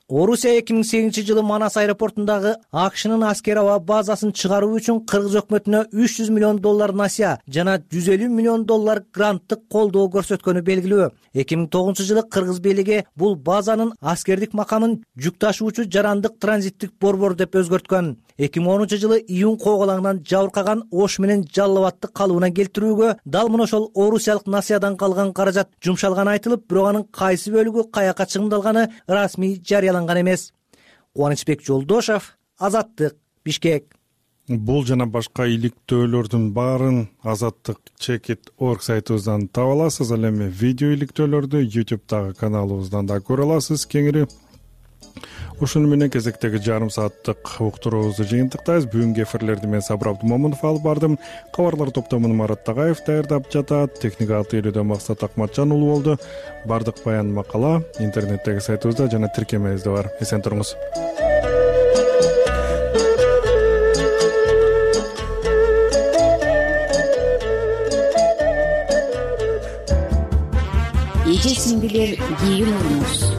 Орусия эки миң сегизинчи жылы Манас аэропортундагы АКШнын аскер аба базасын чыгаруу үчүн Кыргыз өкмөтүнө үч жүз миллион доллар насыя жана жүз элүү миллион доллар гранттык колдоо көрсөткөнү белгилүү. эки миң тогузунчу жылы Кыргыз бийлиги бул базанын аскердик макамын жүк ташуучу жарандык транзиттик борбор деп өзгөрткөн. эки миң онунчу жылы июнь коогалаңынан жабыркаган Ош менен Жалал абадты калыбына келтирүүгө дал мына ошол орусиялык насыядан калган каражат жумшалганы айтылып, бирок анын кайсы бөлүгү каяка чыгымдалганы расмий жарыяланган эмес. Кубанычбек Жолдошов, Азаттык, Бишкек. Бул жана башка иликтөөлөрдүн баарын Азаттык чекит точка орг сайтыбыздан таба аласыз. Ал эми видео иликтөөлөрдү YouTube'дагы каналыбыздан да көрө аласыз кеңири. Ушуну менен кезектеги жарым сааттык уктуруубузду жыйынтыктайбыз. Бүгүнкү эфирлерди мен Сабыр Абдумомунов алып бардым. Кабарлар топтомун Марат Тагаев даярдап жатат. Техникалык тейлөөдө Максат Акматжан уулу болду. Бардык баян макала интернеттеги сайтыбызда жана тиркемебизде бар. Эсен туруңуз. Эже сиңдилер кийин уруңуз.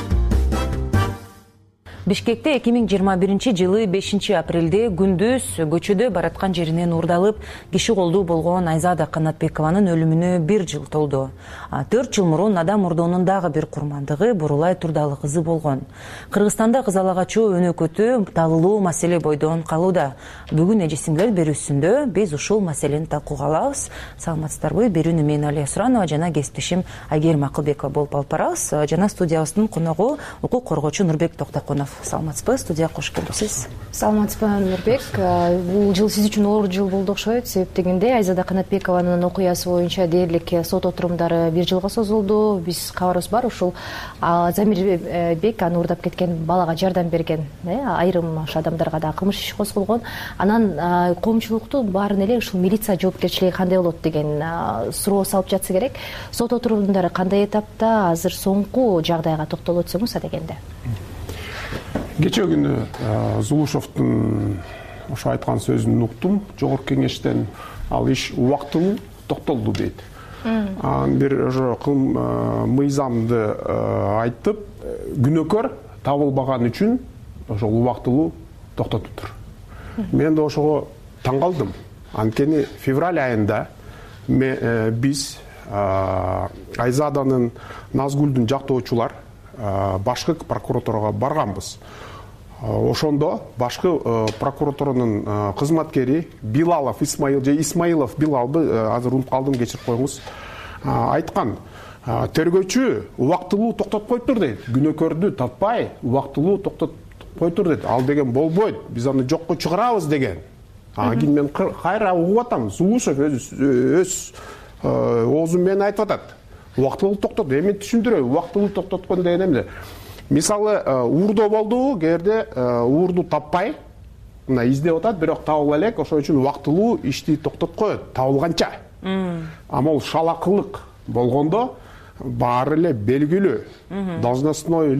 Бишкекте эки миң жыйырма биринчи жылы бешинчи апрелде күндүз көчөдө бараткан жеринен уурдалып киши колдуу болгон Айзада Канатбекованын өлүмүнө бир жыл толду. төрт жыл мурун адам мурдоонун дагы бир курмандыгы Бурулай Турдалы кызы болгон. Кыргызстанда кызала качуу өнөкөтү талуулуу маселе бойдон калууда. Бүгүн эже сиңдилер берүүсүндө биз ушул маселени талкууга алабыз. Саламатсыздарбы? Берүүнү мен Алия Суранова жана кесиптешим Айгерим Акылбекова болуп алып барабыз. Жана студиябыздын коногу укук коргоочу Нурбек Токтокунов. Саламатсызбы? Студияга кош келипсиз. Саламатсызбы, Нурбек. Бул жыл сиз үчүн оор жыл болду окшойт. Себеп дегенде Айзада Канатбекованын окуясы боюнча дээрлик сот отурумдары бир жылга созулду. Биз кабарыбыз бар, ушул Замирбек аны уурдап кеткен балага жардам берген айрым адамдарга да кылмыш иши козголгон. Анан коомчулукту баарын эле ушул милиция жоопкерчилиги кандай болот деген суроо салып жатса керек. Сот отурумдары кандай этапта? Азыр соңку жагдайга токтолуп өтсөңүз дегенде. Кече күнү Зулушовдун ошо айткан сөзүн уктум. Жогорку кеңештен ал иш убактылуу токтолду дейт. Анан бир ошо мыйзамды айтып, күнөөкөр табылбаган үчүн ошол убактылуу токтотуптур. Мен да ошого таң калдым. Анткени февраль айында биз Айзаданын Назгүлдүн жактоочулар башкы прокуратурага барганбыз. Ошондо башкы прокуратуранын кызматкери Билалов Исмаил же Исмаилов Билалды азыр унутуп калдым, кечирип коюңуз, айткан. Тергөөчү убактылуу токтотуп коюптур дейт. Күнөөкөрдү татпай убактылуу токтотуп коюптур дейт. Ал деген болбойт. Биз аны жокко чыгарабыз деген. Анан кийин мен кайра угуп атам. Зулушов өз оозу менен айтып атат. Убактылуу токтот. Эми түшүндүрөйүн. Убактылуу токтоткон деген эмне? Мисалы, уурдоо болду, кээрде уурду таппай, мына издеп атат, бирок табыла элек, ошон үчүн убактылуу ишти токтотуп коет, табылганча. Ама ол шалакылык болгондо баары эле белгилүү. Должностной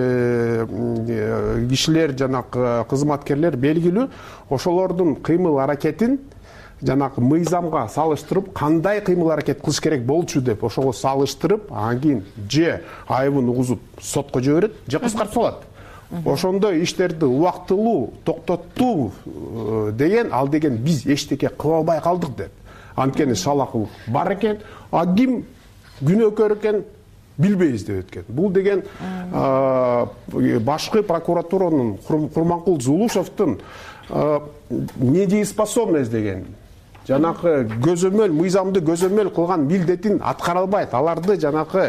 кишилер жана кызматкерлер белгилүү. Ошолордун кыймыл аракетин жанакы мыйзамга салыштырып, кандай кыймыл аракет кылыш керек болчу деп ошого салыштырып, анан кийин же айыбын угузуп сотко жиберет, же кыскартып салат. Ошондо иштерди убактылуу токтоттуу деген, ал деген биз эчтеке кыла албай калдык деп. Анткени шалакылык бар экен, а ким күнөөкөр экен билбейбиз деп өткөн. Бул деген башкы прокуратуранын Курманкул Зулушовдун недееспособность деген, жанакы көзөмөл, мыйзамды көзөмөл кылган милдетин аткара албайт. Аларды жанакы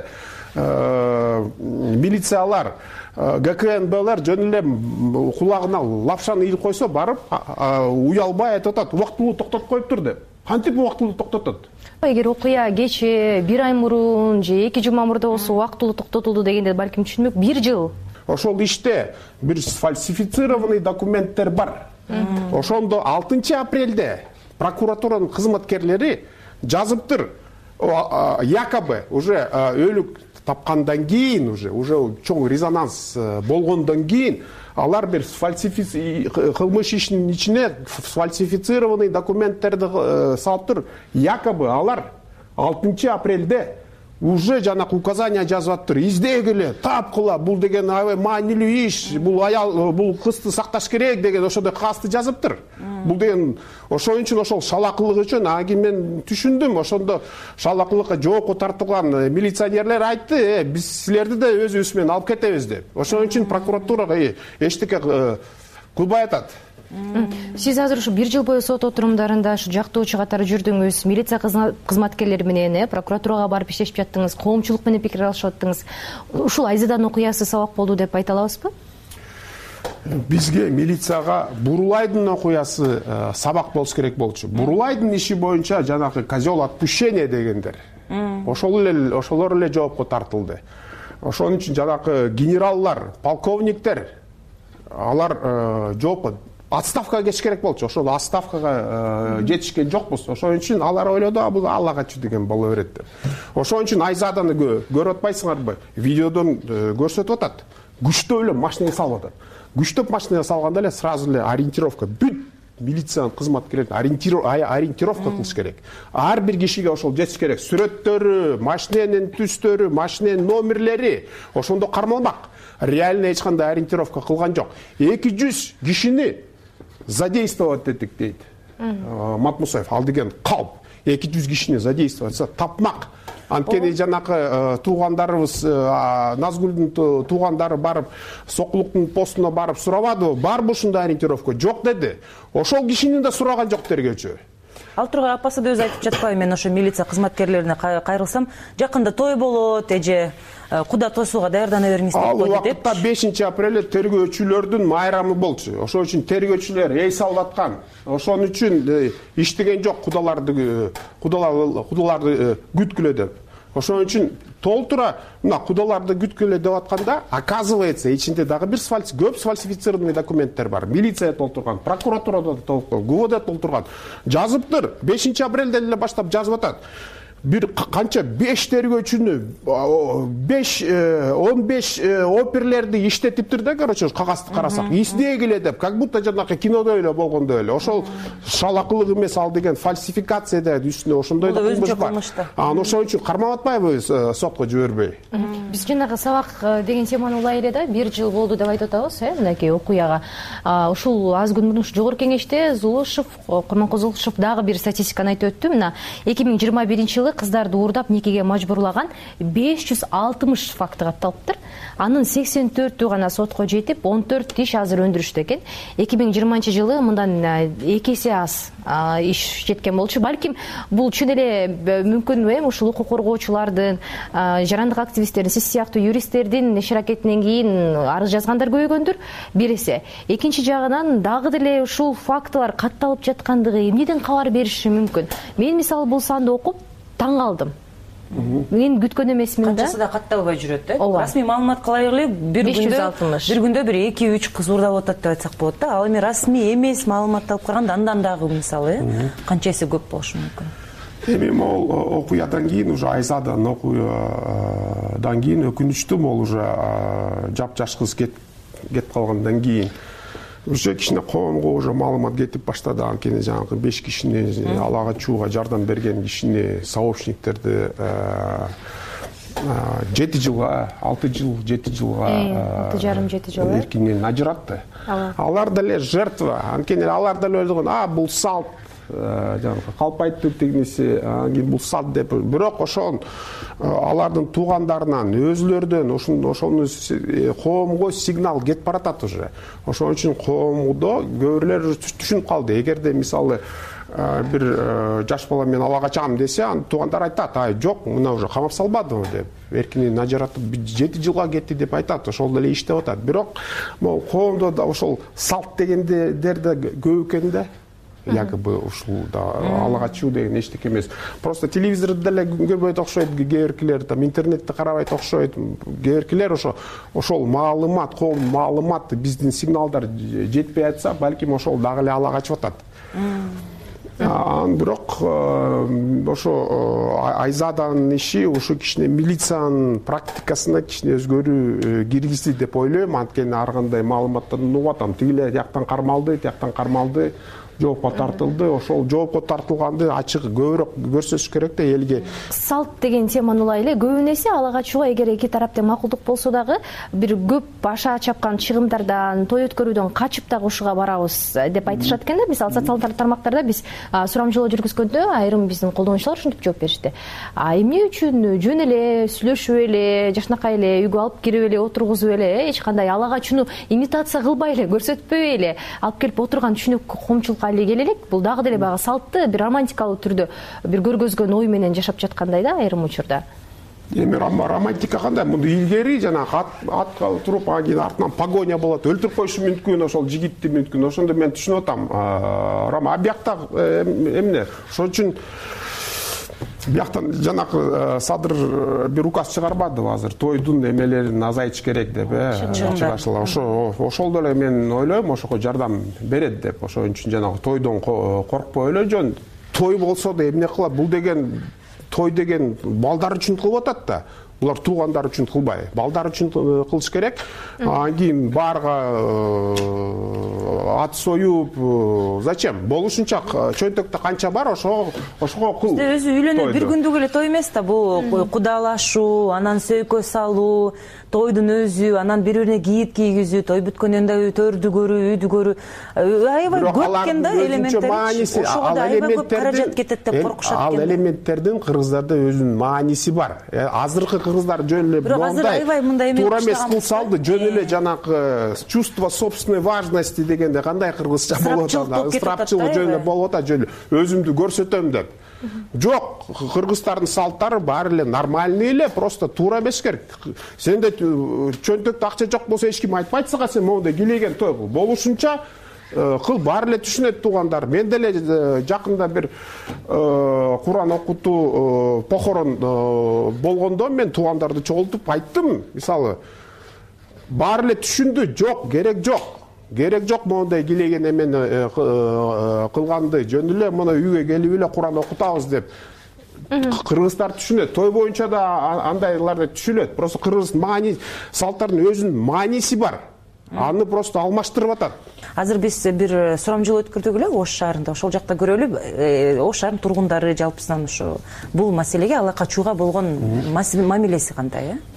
милициялар, ГКНБлар жөн эле кулагына лапшаны ийип койсо, барып уялбай айтып атат, убактылуу токтотуп коюптур деп. Кантип убактылуу токтотот? Эгер окуя кече бир ай мурун же эки жума мурда болсо убактылуу токтотулду дегенде балким түшүнмөк, бир жыл. Ошол иште бир сфальсифицированный документтер бар. Ошондо алтынчы апрелде прокуратуранын кызматкерлери жазыптыр. Якобы уже өлүк тапкандан кийин, уже уже чоң резонанс болгондон кийин алар бир кылмыш ишинин ичине сфальсифицированный документтерди салыптыр. Якобы алар алтынчы апрелде уже жанакы указание жазып атыптыр, издегиле, тапкыла, бул деген аябай маанилүү иш, бул аял, бул кызды сакташ керек деген ошондой кагазды жазыптыр. Бул деген ошон үчүн ошол шалакылык үчүн анан кийин мен түшүндүм, ошондо шалакылыкка жоопко тартылган милиционерлер айтты, биз силерди да өзүбүз менен алып кетебиз деп. Ошон үчүн прокуратурага эчтеке кылбай атат. Сиз азыр ушу бир жыл бою сот отурумдарында ушу жактоочу катары жүрдүңүз, милиция кызматкерлери менен прокуратурага барып иштешип жаттыңыз, коомчулук менен пикир алышып аттыңыз. Ушул Айзаданын окуясы сабак болду деп айта алабызбы? Бизге милицияга Бурулайдын окуясы сабак болуш керек болчу. Бурулайдын иши боюнча жанагы козел отпущения дегендер. Ошол эле ошолор эле жоопко тартылды. Ошон үчүн жанагы генераллар, полковниктер алар жоопко отставкага кетиш керек болчу. Ошол отставкага жетишкен жокпуз. Ошон үчүн алар ойлоду, а бул аллагачы деген боло берет деп. Ошон үчүн Айзаданы көрүп атпайсыңарбы? Видеодон көрсөтүп атат. Күчтөп эле машинага салып атат. Күчтөп машинага салганда эле сразу эле ориентировка, бүт милициянын кызматкерлери ориентировка кылыш керек. Ар бир кишиге ошол жетиш керек. Сүрөттөрү, машинанын түстөрү, машинанын номерлери ошондо кармалмак. Реально эч кандай ориентировка кылган жок. эки жүз кишини задействовать этик дейт Матмусаев. Ал деген калп. эки жүз кишини задействовать тапмак. Анткени жанакы туугандарыбыз, Назгүлдүн туугандары барып, Сокулуктун постуна барып сурабадыбы? Барбы ушундай ориентировка? Жок деди. Ошол кишини да сураган жок тергөөчү. Ал тургай апасы да өзү айтып жатпайбы? Мен ошо милиция кызматкерлерине кайрылсам, жакында той болот, эже куда тосууга даярдана бериңиз деп койду деп. Ал убакытта бешинчи апрелде тергөөчүлөрдүн майрамы болчу. Ошон үчүн тергөөчүлөр эй салып аткан. Ошон үчүн иштеген жок, кудаларды кудаларды күткүлө деп. Ошон үчүн толтура мына кудаларды күткүлө деп атканда, оказывается, ичинде дагы бир көп сфальсифицированный документтер бар. Милиция толтурган, прокуратурада толтурган, ГУВД толтурган. Жазыптыр. бешинчи апрелден эле баштап жазып атат. Бир канча беш тергөөчүнү, беш он беш оперлерди иштетиптир да, короче, кагазды карасак. Издегиле деп, как будто жанакы кинодо эле болгондой эле. Ошол шалакылык эмес, ал деген фальсификация да үстүнө ошондой да кылмыш бар. Анан ошон үчүн кармап атпайбы сотко жибербей? Биз жанагы сабак деген теманы улай эле да, бир жыл болду деп айтып атабыз, э, мынакей окуяга. Ушул аз күн мурун жогорку кеңеште Зулушев, Курманкул Зулушев дагы бир статистиканы айтып өттү. Мына эки миң жыйырма биринчи жылы кыздарды уурдап никеге мажбурлаган беш жүз алтымыш факты катталыптыр. Анын сексен төртү гана сотко жетип, он төрт иш азыр өндүрүштө экен. эки миң жыйырманчы жылы мындан эки эсе аз иш жеткен болчу. Балким бул чын эле мүмкүн эми ушул укук коргоочулардын, жарандык активисттердин, сиз сыяктуу юристтердин иш аракетинен кийин арыз жазгандар көбөйгөндүр. Бир эсе. Экинчи жагынан дагы деле ушул фактылар катталып жаткандыгы эмнеден кабар бериши мүмкүн? Мен мисалы бул санды окуп таң калдым. Мен күткөн эмесмин да. Канчасы да катталбай жүрөт, э? Расмий маалыматка ылайык эле бир күндө бир күндө бир эки үч кыз уурдап атат деп айтсак болот да. Ал эми расмий эмес маалыматты алып караганда андан дагы мисалы, э, канча эсе көп болушу мүмкүн. Эми могул окуядан кийин уже Айзаданын окуядан кийин өкүнүчтүү могул уже жапжаш кыз кетип калгандан кийин уже кичине коомго уже маалымат кетип баштады. Анткени жанагы беш кишини алага чууга жардам берген кишини, сообщниктерди жети жылга, алты жыл, жети жылга, алты жарым жети жыл эркинен ажыратты. Алар деле жертва. Анткени алар деле ойлогон, а бул салт, жанагы калпайттуу тегиниси, бул салт деп. Бирок ошон алардын туугандарынан, өзүлөрдөн ошону коомго сигнал кетип баратат уже. Ошон үчүн коомдо көбүрөлөр түшүнүп калды. Эгерде мисалы бир жаш бала мен ала качам десе, анын туугандар айтат, ай жок, мына уже камап салбадыбы деп. Эркинен ажыратып жети жылга кетти деп айтат. Ошол деле иштеп атат. Бирок могу коомдо да ошол салт дегендер да көп экен да. Якобы ушул да ала качуу деген эчтеке эмес. Просто телевизорду деле көрбөйт окшойт, кээбиркилер там интернетти карабайт окшойт. Кээбиркилер ошо ошол маалымат, коом маалымат, биздин сигналдар жетпей атса, балким ошол дагы эле ала качып атат. Бирок ошо Айзаданын иши ушу кичине милициянын практикасына кичине өзгөрүү киргизди деп ойлойм. Анткени ар кандай маалыматтардан угуп атам. Тигилер тияктан кармалды, тияктан кармалды. жоопко тартылды. Ошол жоопко тартылганды ачык көбүрөөк көрсөтүш керек да элге. Салт деген теманы улайлы көбүн эсе ала качууга эгер эки тараптын макулдук болсо дагы бир көп баша чапкан чыгымдардан, той өткөрүүдөн качып дагы ушуга барабыз деп айтышат экен да. Биз ал социалдык тармактарда биз сурамжылоо жүргүзгөндө айрым биздин колдонуучулар ушинтип жооп беришти. А эмне үчүн жөн эле сүйлөшүп эле, жакшынакай эле үйгө алып кирип эле отургузуп эле эч кандай ала качууну имитация кылбай эле, көрсөтпөй эле алып келип отурган түшүнүк коомчулукка эле келе элек. Бул дагы деле баягы салтты бир романтикалуу түрдө бир көргөзгөн ой менен жашап жаткандай да айрым учурда. Эми романтика кандай? Мунду илгери жанагы атка туруп анан кийин артынан погоня болот, өлтүрүп коюшу мүмкүн, ошол жигитти мүмкүн. Ошондо мен түшүнүп атам. Рома а биякта эмне? Ошон үчүн бияктан жанагы Садыр бир указ чыгарбадыбы азыр тойдун эмелерин азайтыш керек деп, э, чыгашыла. Ошо ошол деле мен ойлойм, ошого жардам берет деп. Ошон үчүн жанагы тойдон коркпой эле жөн. Той болсо да эмне кылат? Бул деген той деген балдар үчүн кылып атат да. Булар туугандар үчүн кылбай, балдар үчүн кылыш керек. Анан кийин баарга ат союп, зачем? Болушунча чөнтөктө канча бар, ошого ошого кыл. Өзү үйлөнүп бир күндүк эле той эмес да, бул кудалашуу, анан сөйкө салуу, тойдун өзү, анан бири-бирине кийип кийгизүү, той бүткөндөн да төрдү көрүү, үйдү көрүү. Аябай көп экен да элементтер. Ошого да аябай көп каражат кетет деп коркушат экен. Ал элементтердин кыргыздарда өзүнүн мааниси бар. Азыркы кыргыздар жөн эле мондай туура эмес кылсалды, жөн эле жанагы чувство собственной важности дегенде кандай кыргызча болот анда? Ысырапчылык жөн эле болуп атат, жөн эле өзүмдү көрсөтөм деп. Жок, кыргыздардын салттары баары эле нормальный эле, просто туура эмес керек. Сенде чөнтөктө акча жок болсо эч ким айтпайт сага, сен мондай килеген той кыл. Болушунча кыл, баары эле түшүнөт туугандар. Мен деле жакында бир Куран окутуу похорон болгондо мен туугандарды чогултуп айттым. Мисалы, баары эле түшүндү, жок, керек жок. Керек жок мондай килеген эмени кылганды. Жөн эле мына үйгө келип эле Куран окутабыз деп. Кыргыздар түшүнөт. Той боюнча да андайларды түшүнөт. Просто кыргыз маани салттардын өзүнүн мааниси бар. Аны просто алмаштырып атат. Азыр биз бир сурамжылоо өткөрдүк эле Ош шаарында. Ошол жакта көрөлү, Ош шаарынын тургундары жалпысынан ушу бул маселеге ала качууга болгон мамилеси кандай, э?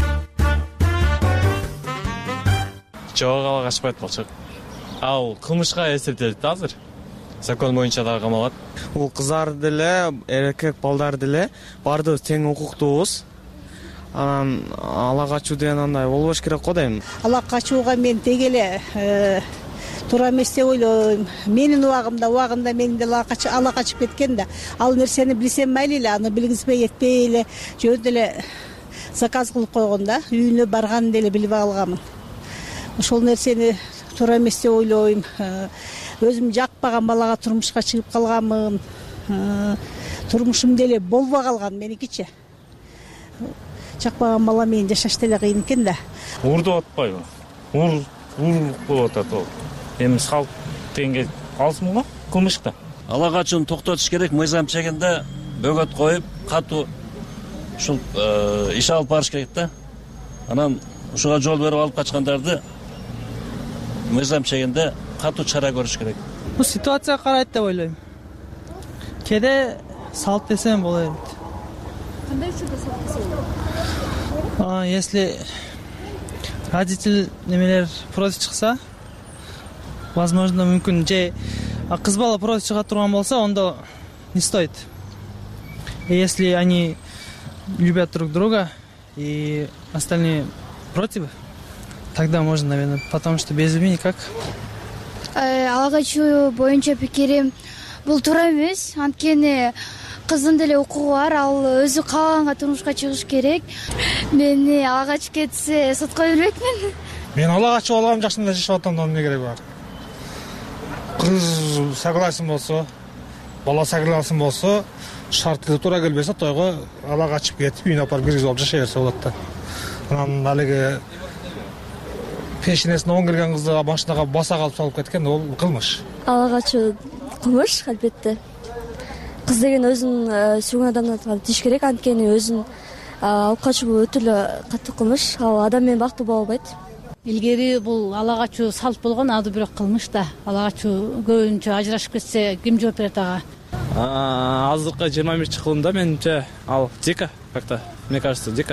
Жок, ала качпайт болчу. Ал кылмышка эсептелет азыр. Закон боюнча дагы камалат. Бул кыздар деле, эркек балдар деле баардыгыбыз тең укуктуубуз. Анан ала качуу деген андай болбош керек го дейм. Ала качууга мен тег эле туура эмес деп ойлойм. Менин убагымда, убагында менин деле ала качып кеткен да. Ал нерсени билсем майли эле, аны билгизбей этпей эле жөн деле заказ кылып койгон да. Үйүнө барганын деле билип алганмын. Ошол нерсени туура эмес деп ойлойм. Өзүм жакпаган балага турмушка чыгып калганмын. Турмушум деле болбой калган меникичи. Жакпаган бала менен жашаш деле кыйын экен да. Урдуп атпайбы? Ур ур болуп атат ол. Эми салт дегенге алсын го кылмышта. Ала качууну токтотуш керек, мыйзам чегинде бөгөт коюп, катуу ушул иш алып барыш керек да. Анан ушуга жол берип алып качкандарды мыйзам чегинде катуу чара көрүш керек. Бул ситуацияга карайт деп ойлойм. Кээде салт десем боло берет. Кандай учурда салт десе болот? А, если родитель немелер против чыкса, возможно, мүмкүн же кыз бала против чыга турган болсо, ондо не стоит. И если они любят друг друга и остальные против, тогда можно, наверное, потому что без любви никак. Ала качуу боюнча пикирим бул туура эмес. Анткени кыздын деле укугу бар, ал өзү каалаганга турмушка чыгыш керек. Мени ала качып кетсе сотко бербекмин. Мен ала качып алгам жакшында жашап атам да эмне кереги бар? Кыз согласен болсо, бала согласен болсо, шарты туура келбесе тойго ала качып кетип үйүнө апарып киргизип алып жашай берсе болот да. Анан алиги пешенесине оң келген кызды машинага баса калып салып кеткен, ол кылмыш. Ала качуу кылмыш, албетте. Кыз деген өзүн сүйгөн адамдан тийиш керек, анткени өзүн алып качуу өтө эле катуу кылмыш. Ал адам менен бактылуу боло албайт. илгери бул ала качуу салт болгон, азыр бирок кылмыш да. Ала качуу көбүнчө ажырашып кетсе ким жооп берет ага? Азыркы жыйырма биринчи кылымда менимче ал дико, как-то, мне кажется, дико.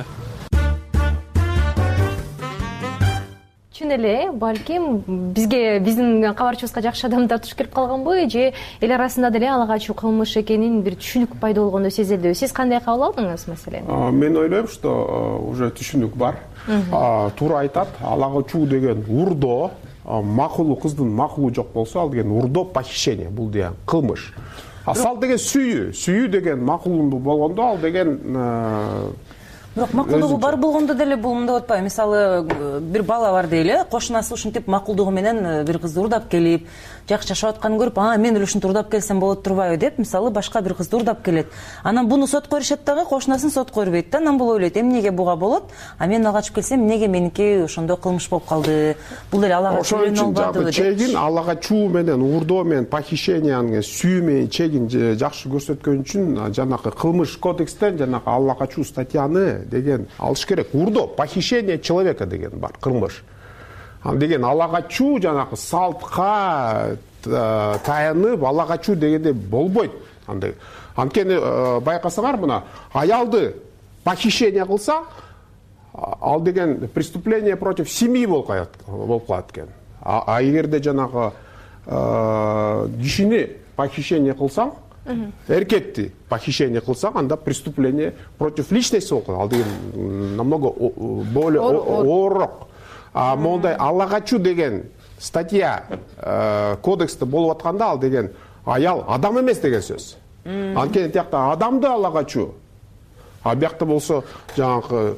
Чын эле, балким бизге биздин кабарчыбызга жакшы адамдар туш келип калганбы, же эл арасында деле ала качуу кылмыш экенин бир түшүнүк пайда болгондой сезилдиби? Сиз кандай кабыл алдыңыз маселени? Мен ойлойм, что уже түшүнүк бар. Туура айтат, ала качуу деген урдо, макулу кыздын макулу жок болсо, ал деген урдо похищение, бул деген кылмыш. Асал деген сүйүү, сүйүү деген макулунду болгондо, ал деген бирок макулдугу бар болгондо деле бул мындай болуп атпайбы? Мисалы, бир бала бар дейли, кошунасы ушинтип макулдугу менен бир кызды урдап келип, жакшы жашап атканын көрүп, а мен эле ушинтип урдап келсем болот турбайбы деп, мисалы, башка бир кызды урдап келет. Анан буну сотко беришет дагы, кошунасын сотко бербейт да. Анан бул ойлойт, эмнеге буга болот, а мен ала качып келсем, эмнеге меники ошондой кылмыш болуп калды? Бул деле ала качуу эле болбойбу деп. Чегин ала качуу менен, урдоо менен, похищениянын сүйүү менен чегин жакшы көрсөткөн үчүн жанакы кылмыш кодекстен жанакы ала качуу статьяны деген алыш керек. Урдоо, похищение человека деген бар, кылмыш. Ан деген ала качуу жанакы салтка таянып ала качуу дегенде болбойт. Андай. Анткени байкасаңар мына аялды похищение кылса, ал деген преступление против семьи болуп калат экен. А эгерде жанагы кишини похищение кылсаң, эркекти похищение кылсаң, анда преступление против личности болуп калат. Ал деген намного более оорук. А мондай ала качуу деген статья кодексте болуп атканда, ал деген аял адам эмес деген сөз. Анткени тиякта адамды ала качуу, а биякта болсо жанагы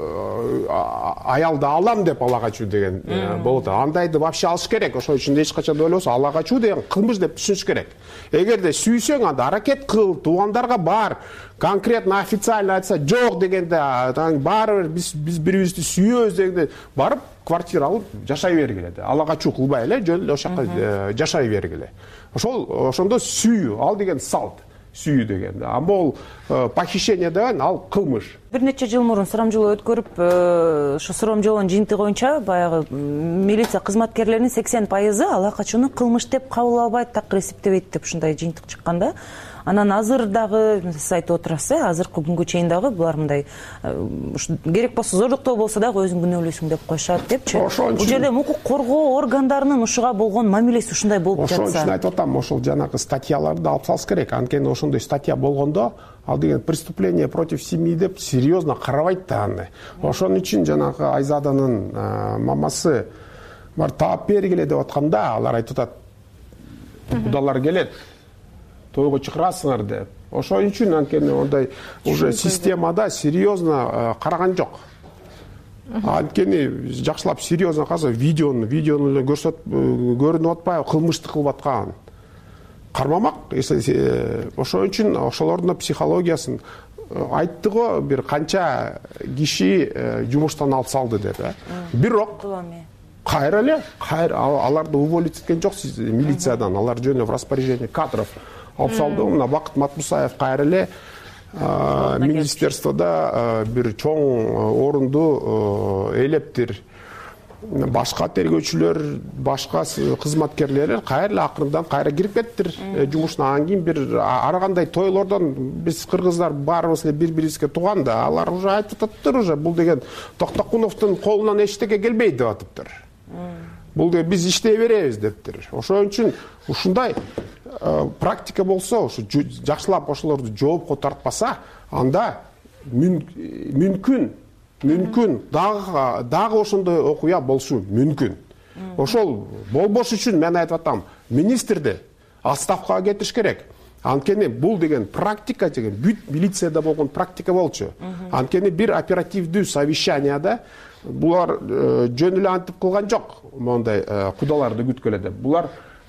аялды алам деп ала качуу деген болот. Андайды вообще алыш керек. Ошол үчүн эч качан ойлобосо ала качуу деген кылмыш деп түшүнүш керек. Эгерде сүйсөң, анда аракет кыл, туугандарга бар, конкретно официально айтса жок дегенде, баары биз биз бирибизди сүйөбүз дегенде барып квартира алып жашай бергиле. Ала качуу кылбай эле жөн эле ошол жака жашай бергиле. Ошол ошондо сүйүү, ал деген салт. Сүйүү деген. А бул похищение деген ал кылмыш. Бир нече жыл мурун сурамжылоо өткөрүп, ошо сурамжылоонун жыйынтыгы боюнча баягы милиция кызматкерлеринин сексен пайызы ала качууну кылмыш деп кабыл албайт, такыр эсептебейт деп ушундай жыйынтык чыкканда. Анан азыр дагы сиз айтып отурасыз, азыркы күнгө чейин дагы булар мындай керек болсо зордуктоо болсо дагы өзүң күнөөлүүсүң деп коюшат депчи. Бул жерде укук коргоо органдарынын ушуга болгон мамилеси ушундай болуп жатса. Ошон үчүн айтып атам, ошол жанагы статьяларды алып салыш керек. Анткени ошондой статья болгондо, ал деген преступление против семьи деп серьезно карабайт да аны. Ошон үчүн жанагы Айзаданын мамасы бар таап бергиле деп атканда, алар айтып атат, кудалар келет, тойго чакырасыңар деп. Ошон үчүн анткени ондай уже системада серьезно караган жок. Анткени жакшылап серьезно караса, видеону, видеону эле көрсөт, көрүнүп атпайбы, кылмышты кылып аткан. Кармамак, ошон үчүн ошолордун психологиясын айтты го, бир канча киши жумуштан алып салды деп. Бирок кайра эле, кайра аларды уволить эткен жок милициядан, алар жөн эле в распоряжении кадров алып салды. Мына Бакыт Матмусаев кайра эле министерствода бир чоң орунду ээлептир. Башка тергөөчүлөр, башка кызматкерлер кайра эле акырындан кайра кирип кеттир жумушуна. Анан кийин бир ар кандай тойлордон биз кыргыздар баарыбыз эле бири-бирибизге тууган да, алар уже айтып атыптыр, уже бул деген Токтокуновдун колунан эчтеке келбейт деп атыптыр. Бул деген биз иштей беребиз дептир. Ошон үчүн ушундай практика болсо, ушу жакшылап ошолорду жоопко тартпаса, анда мүмкүн мүмкүн дагы дагы ошондой окуя болушу мүмкүн. Ошол болбош үчүн мен айтып атам, министрди отставкага кетириш керек. Анткени бул деген практика деген бүт милицияда болгон практика болчу. Анткени бир оперативдүү совещанияда булар жөн эле антип кылган жок, мондай кудаларды күткөлө деп. Булар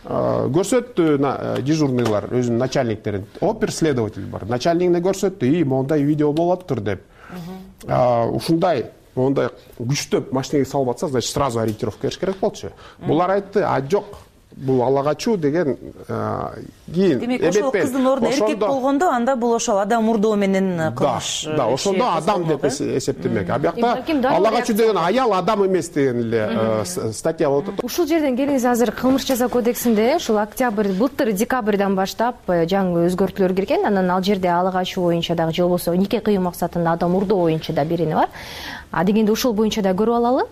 көрсөттү дежурныйлар өзүнүн начальниктерин, опер следователь бар, начальнигине көрсөттү, и мондай видео болуп атыптыр деп. Ушундай мондай күчтөп машинеге салып атса, значит сразу ориентировка бериш керек болчу. Булар айтты, а жок, бул ала качуу деген кийин демек ошол кыздын ордуна эркек болгондо анда бул ошол адам мурдоо менен кылмыш да ошондо адам деп эсептелмек. А биякта ала качуу деген аял адам эмес деген эле статья болот. Ушул жерден келиңиз, азыр кылмыш жаза кодексинде ушул октябрь былтыр декабрдан баштап жаңы өзгөртүүлөр кирген. Анан ал жерде ала качуу боюнча дагы же болбосо нике кыюу максатында адам мурдоо боюнча да берени бар. А дегенде ушул боюнча да көрүп алалы.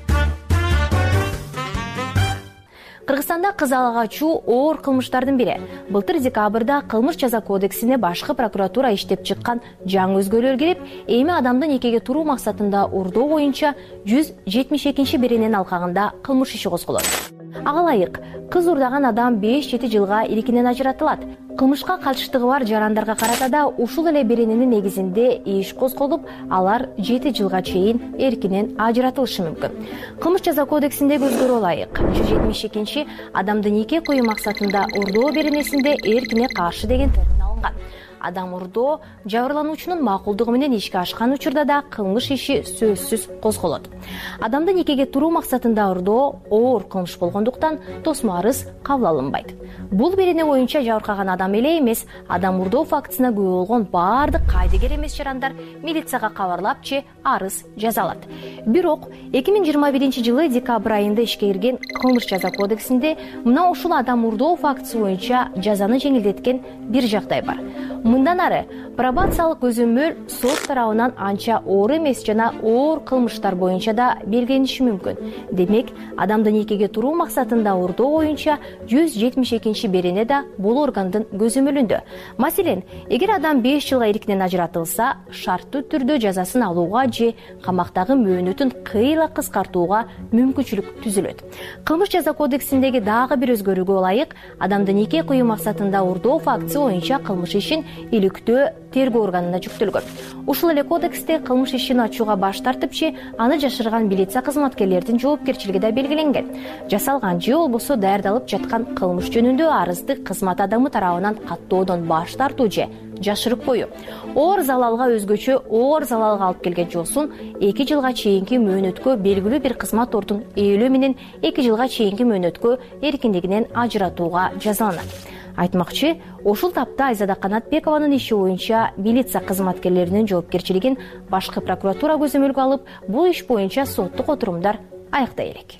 Кыргызстанда кыз ала качуу оор кылмыштардын бири. Былтыр декабрда кылмыш жаза кодексине башкы прокуратура иштеп чыккан жаңы өзгөрүүлөр кирип, эми адамды никеге туруу максатында урдоо боюнча жүз жетимиш экинчи берененин алкагында кылмыш иши козголот. Ага ылайык, кыз урдаган адам беш жети жылга иркинен ажыратылат. Кылмышка катыштыгы бар жарандарга карата да ушул эле берененин негизинде иш козголуп, алар жети жылга чейин эркинен ажыратылышы мүмкүн. Кылмыш жаза кодексиндеги өзгөрүү ылайык жүз жетимиш экинчи адамды нике коюу максатында урдоо беренесинде эркине каршы деген термин алынган. Адам урдоо жабырлануучунун макулдугу менен ишке ашкан учурда да кылмыш иши сөзсүз козголот. Адамды никеге туруу максатында урдоо оор кылмыш болгондуктан тосмо арыз кабыл алынбайт. Бул берене боюнча жабыркаган адам эле эмес, адам урдоо фактысына күбө болгон баардык кайдыгер эмес жарандар милицияга кабарлап же арыз жаза алат. Бирок эки миң жыйырма биринчи жылы декабрь айында ишке кирген кылмыш жаза кодексинде мына ушул адам урдоо фактысы боюнча жазаны жеңилдеткен бир жагдай бар. Мындан ары пробациялык көзөмөл сот тарабынан анча оор эмес жана оор кылмыштар боюнча да белгилениши мүмкүн. Демек, адамды никеге туруу максатында урдоо боюнча жүз жетимиш экинчи берене да бул органдын көзөмөлүндө. Маселен, эгер адам беш жылга эркинен ажыратылса, шарттуу түрдө жазасын алууга же камактагы мөөнөтүн кыйла кыскартууга мүмкүнчүлүк түзүлөт. Кылмыш жаза кодексиндеги дагы бир өзгөрүүгө ылайык, адамды нике коюу максатында урдоо фактысы боюнча кылмыш ишин иликтөө тергөө органына жүктөлгөн. Ушул эле кодексте кылмыш ишин ачууга баш тартып же аны жашырган милиция кызматкерлердин жоопкерчилиги да белгиленген. Жасалган же болбосо даярдалып жаткан кылмыш жөнүндө арызды кызмат адамы тарабынан каттоодон баш тартуу же жашырып коюу. Оор залалга өзгөчө оор залалга алып келген жолсун эки жылга чейинки мөөнөткө белгилүү бир кызмат ордун ээлөө менен эки жылга чейинки мөөнөткө эркиндигинен ажыратууга жазаланат. Айтмакчы, ошол тапта Айзада Канатбекованын иши боюнча милиция кызматкерлеринин жоопкерчилигин башкы прокуратура көзөмөлгө алып, бул иш боюнча соттук отурумдар аяктай элек.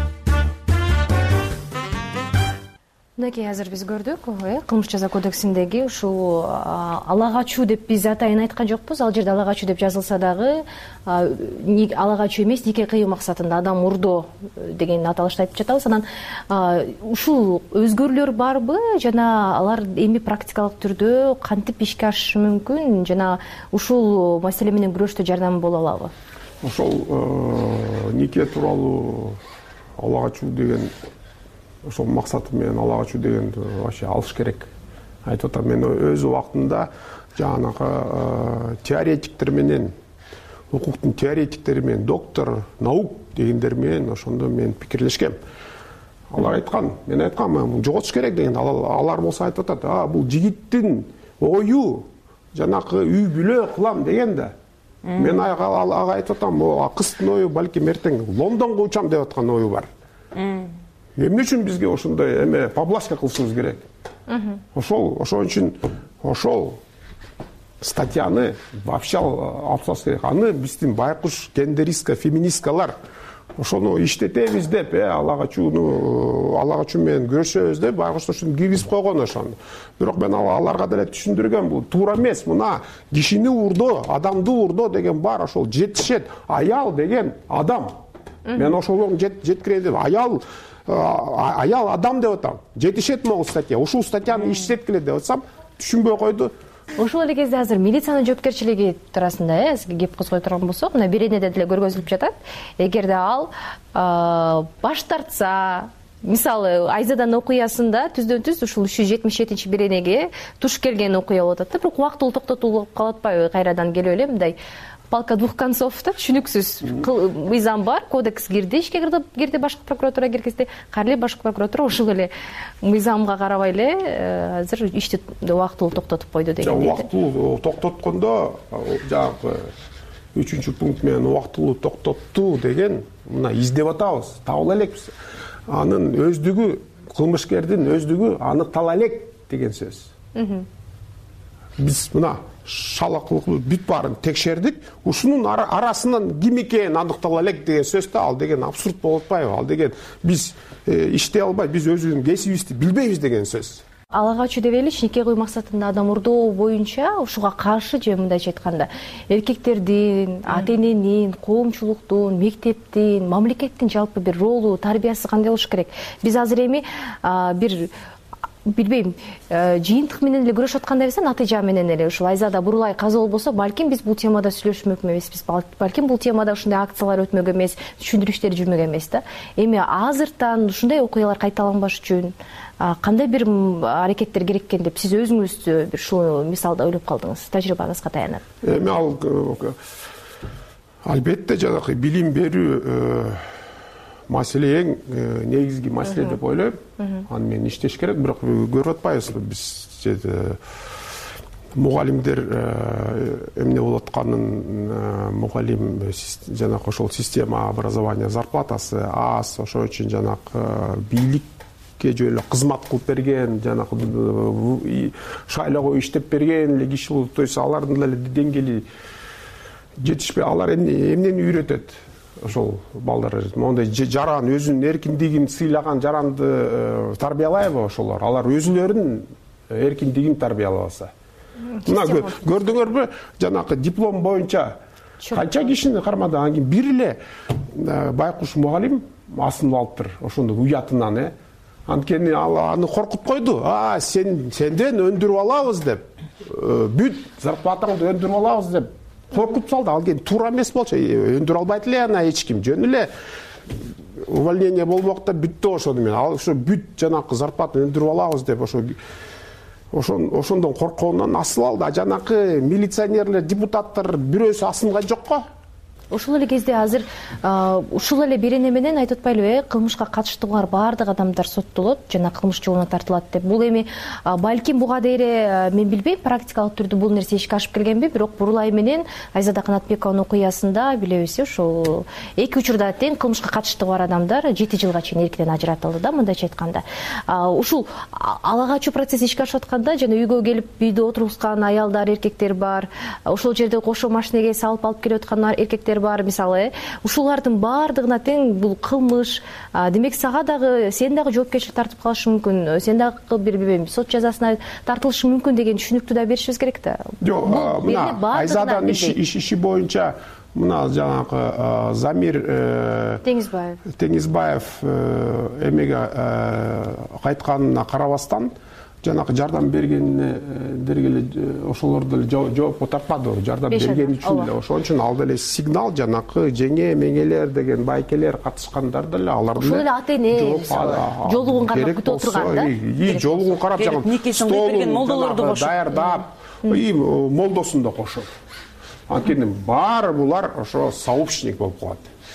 Мынакей азыр биз көрдүк, кылмыш жаза кодексиндеги ушул ала качуу деп биз атайын айткан жокпуз. Ал жерде ала качуу деп жазылса дагы ала качуу эмес, нике кыюу максатында адам урдоо деген аталышты айтып жатабыз. Анан ушул өзгөрүүлөр барбы жана алар эми практикалык түрдө кантип ишке ашышы мүмкүн жана ушул маселе менен күрөштө жардам боло алабы? Ошол нике тууралуу ала качуу деген ошол максаты менен ала качуу дегенди вообще алыш керек. Айтып атам, мен өз убактында жанагы теоретиктер менен, укуктун теоретиктери менен, доктор наук дегендер менен ошондо мен пикирлешкем. Алар айткан, мен айткам, жоготуш керек деген. Алар болсо айтып атат, а бул жигиттин ою жанагы үй бүлө кылам деген да. Мен ага айтып атам, кыздын ою балким эртең Лондонго учам деп аткан ою бар. Эмне үчүн бизге ошондой эме поблажка кылышыбыз керек? Ошол, ошон үчүн ошол статьяны вообще алып тасташ керек. Аны биздин байкуш гендеристка, феминисткалар ошону иштетебиз деп, ала качууну, ала качуу менен күрөшөбүз деп байкуш ошону киргизип койгон ошону. Бирок мен аларга деле түшүндүргөм, бул туура эмес. Мына кишини урдоо, адамды урдоо деген бар, ошол жетишет. Аял деген адам. Мен ошолорун жеткирейин деп, аял аял адам деп атам. Жетишет могу статья. Ушул статьяны иштеткиле деп атсам, түшүнбөй койду. Ошол эле кезде азыр милициянын жоопкерчилиги туурасында кеп козгой турган болсок, мына беренеде деле көргөзүлүп жатат. Эгерде ал баш тартса, мисалы Айзаданын окуясында түздөн түз ушул үч жүз жетимиш жетинчи беренеге туш келген окуя болот да, бирок убактылуу токтотулуп калып атпайбы? Кайрадан келип эле мындай палка двух концов да, түшүнүксүз мыйзам бар, кодекс кирди, ишке кирди башкы прокуратура киргизди. Кайра эле башкы прокуратура ошол эле мыйзамга карабай эле азыр ишти убактылуу токтотуп койду деген. Убактылуу токтоткондо жанагы үчүнчү пункт менен убактылуу токтотту деген мына издеп атабыз, табыла элекпиз. Анын өздүгү кылмышкердин өздүгү аныктала элек деген сөз. Биз мына шалакылык бүт баарын текшердик, ушунун арасынан ким экени аныктала элек деген сөз да, ал деген абсурд болуп атпайбы? Ал деген биз иштей албай, биз өзүбүздүн кесибибизди билбейбиз деген сөз. Ала качуу деп эле нике кылуу максатында адам урдоо боюнча ушуга каршы же мындайча айтканда эркектердин, ата эненин, коомчулуктун, мектептин, мамлекеттин жалпы бир ролу, тарбиясы кандай болуш керек? Биз азыр эми бир билбейм, жыйынтык менен эле күрөшүп аткандайбыз, натыйжа менен эле ушул Айзада Бурулай каза болбосо, балким биз бул темада сүйлөшмөк эмеспиз, балким бул темада ушундай акциялар өтмөк эмес, түшүндүрүштөр жүрмөк эмес да. Эми азыртан ушундай окуялар кайталанбаш үчүн кандай бир аракеттер керек экен деп сиз өзүңүз бир ушул мисалда ойлоп калдыңыз, тажрыйбаңызга таянып? Эми ал албетте жанагы билим берүү маселе эң негизги маселе деп ойлойм. Аны менен иштеш керек, бирок көрүп атпайбызбы биз мугалимдер эмне болуп атканын, мугалим жанагы ошол система образования зарплатасы аз, ошол үчүн жанагы бийликке жөн эле кызмат кылып берген, жанагы шайлоого иштеп берген эле киши болуп, то есть алардын деле деңгээли жетишпей, алар эмнени үйрөтөт? Ошол балдар мондай жаран өзүнүн эркиндигин сыйлаган жаранды тарбиялайбы ошолор? Алар өзүлөрүнүн эркиндигин тарбиялабаса. Мына көрдүңөрбү, жанагы диплом боюнча канча кишини кармады, анан кийин бир эле байкуш мугалим асынып алыптыр ошондо уятынан, э. Анткени ал аны коркуп койду. А, сен сенден өндүрүп алабыз деп, бүт зарплатаңды өндүрүп алабыз деп коркуп салды. Ал ген туура эмес болчу. Өндүрө албайт эле ана эч ким. Жөн эле увольнение болмок да бүттү ошону менен. Ал ошо бүт жанагы зарплатаны өндүрүп алабыз деп ошо ошон ошондон коркконунан асып алды. А жанагы милиционерлер, депутаттар бирөөсү асынган жок го. Ошол эле кезде азыр ушул эле берене менен айтып атпайлыбы, кылмышка катыштуулар баардык адамдар соттолот жана кылмыш жолуна тартылат деп. Бул эми балким буга дейре мен билбейм, практикалык түрдө бул нерсе ишке ашып келгенби, бирок Бурулай менен Айзада Канатбекованын окуясында билебиз, ошол эки учурда тең кылмышка катыштыгы бар адамдар жети жылга чейин эркинен ажыратылды да, мындайча айтканда. Ушул ала качуу процесси ишке ашып атканда жана үйгө келип үйдө отургузган аялдар, эркектер бар, ошол жерде кошо машинеге салып алып келип аткан эркектер бар, мисалы, ушулардын баардыгына тең бул кылмыш. Демек сага дагы сен дагы жоопкерчилик тартып калышы мүмкүн, сен дагы бир билбейм, сот жазасына тартылышы мүмкүн деген түшүнүктү да беришибиз керек да. Жок, мына Айзаданын иши боюнча мына жанагы Замир Теңизбаев Теңизбаев эмеге кайтканына карабастан жанагы жардам бергенине дергеле ошолор деле жоопко тартпады, жардам берген үчүн эле. Ошон үчүн ал деле сигнал жанагы жеңе меңелер деген байкелер катышкандар деле аларды ошол эле ата эне жолугун карап күтүп отурган да. И жолугун карап жана никесин кылып берген молдолорду кошуп даярдап, и молдосун да кошуп. Анткени баары булар ошо сообщник болуп калат.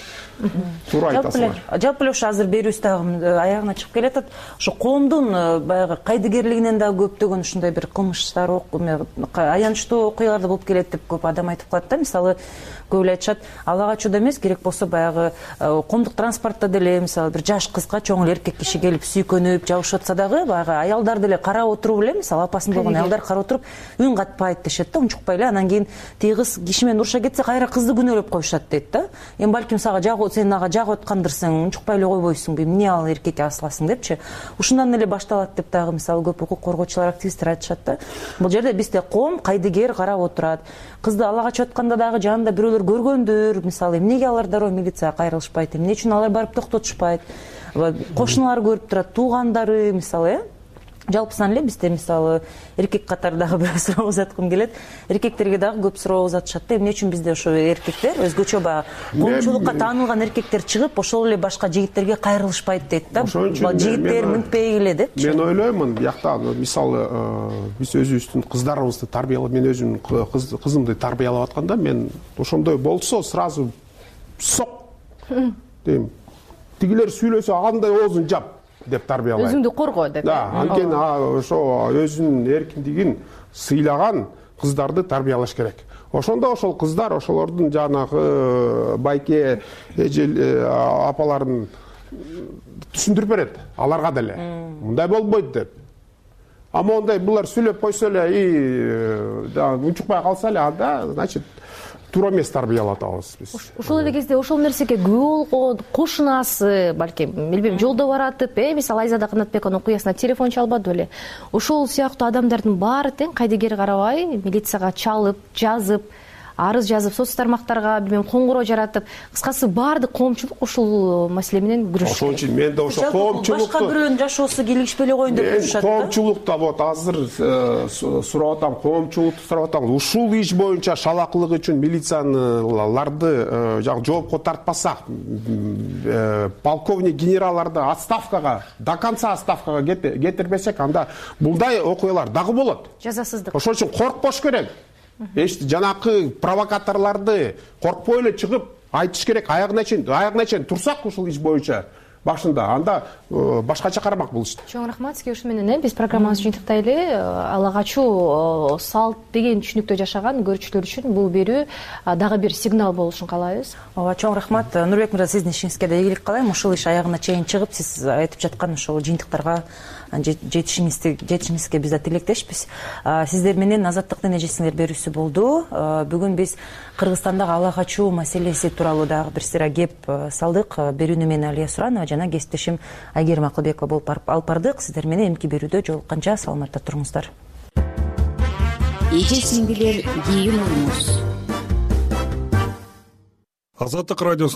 Туура айтасыңар. Жалпы эле ошо азыр берүүбүз дагы аягына чыгып келатат. Ошо коомдун баягы кайдыгерлигинен дагы көптөгөн ушундай бир кылмыштар, аянычтуу окуялар болуп келет деп көп адам айтып калат да. Мисалы, көп эле айтышат, ала качууда эмес, керек болсо баягы коомдук транспортто деле, мисалы, бир жаш кызга чоң эле эркек киши келип сүйкөнүп жабышып атса дагы, баягы аялдар деле карап отуруп эле, мисалы, апасын болгон аялдар карап отуруп үн катпайт дешет да, унчукпай эле. Анан кийин тиги кыз киши менен уруша кетсе, кайра кызды күнөөлөп коюшат дейт да. Эми балким сага жагып, сен ага жагып аткандырсың, унчукпай эле койбойсуңбу, эмне ал эркекке асыласың депчи. Ушундан эле башталат деп дагы мисалы көп укук коргоочулар, активисттер айтышат да. Бул жерде бизде коом кайдыгер карап отурат. Кызды ала качып атканда дагы жанында бирөөлөр көргөндөр, мисалы, эмнеге алар дароо милицияга кайрылышпайт, эмне үчүн алар барып токтотушпайт, кошуналары көрүп турат, туугандары, мисалы, э жалпысынан эле бизде мисалы эркек катардагы бир суроо узаткым келет. Эркектерге дагы көп суроо узатышат да, эмне үчүн бизде ошо эркектер өзгөчө баягы коомчулукка таанылган эркектер чыгып, ошол эле башка жигиттерге кайрылышпайт дейт да. Жигиттер мүнтпей эле депчи. Мен ойлоймун, биякта мисалы биз өзүбүздүн кыздарыбызды тарбиялап, мен өзүм кызымды тарбиялап атканда, мен ошондой болсо сразу сок дейм. Тигилер сүйлөсө андай оозун жап деп тарбиялайт. Өзүңдү корго деп. Да, анткени ошо өзүнүн эркиндигин сыйлаган кыздарды тарбиялаш керек. Ошондо ошол кыздар ошолордун жанагы байке эжел апаларын түшүндүрүп берет аларга деле мындай болбойт деп. А мондай булар сүйлөп койсо эле и унчукпай калса эле анда значит туура эмес тарбия алып атабыз биз. Ошол эле кезде ошол нерсеге күбө болгон кошунасы балким билбейм жолдо баратып, э мисалы Айзада Канатбекованын окуясына телефон чалбады беле. Ошол сыяктуу адамдардын баары тең кайдыгер карабай милицияга чалып, жазып, арыз жазып, соц тармактарга билбейм коңгуроо жаратып, кыскасы баардык коомчулук ушул маселе менен күрөшүш. Ошон үчүн мен да ошо коомчулукту башка бирөөнүн жашоосу келишпей эле койгон деп турушат. Коомчулукта вот азыр сурап атам, коомчулукту сурап атам. Ушул иш боюнча шалаклык үчүн милицияларды жана жоопко тартпасак, полковник генералдарды отставкага, до конца отставкага кетирбесек, анда мындай окуялар дагы болот. Жазасыздык. Ошон үчүн коркпош керек. Жанакы провокаторларды коркпой эле чыгып айтыш керек. Аягына чейин, аягына чейин турсак ушул иш боюнча башында, анда башкача карамак бул ишти. Чоң рахмат сизге. Ушу менен биз программабызды жыйынтыктайлы. Ала качуу салт деген түшүнүктө жашаган көрүүчүлөр үчүн бул берүү дагы бир сигнал болушун каалайбыз. Ооба, чоң рахмат. Нурбек мырза, сиздин ишиңизге да ийгилик каалайм. Ушул иш аягына чейин чыгып, сиз айтып жаткан ушул жыйынтыктарга жетишиңизге биз да тилектешпиз. Сиздер менен Азаттыктын эжесиңер берүүсү болду. Бүгүн биз Кыргызстандагы ала качуу маселеси тууралуу дагы бир сыйра кеп салдык. Берүүнү мен Алия Суранова жана кесиптешим Айгерим Акылбекова болуп алып бардык. Сиздер менен эмки берүүдө жолукканча саламатта туруңуздар. Эже сиңдилер, кийин болуңуз. Азаттык радиосунун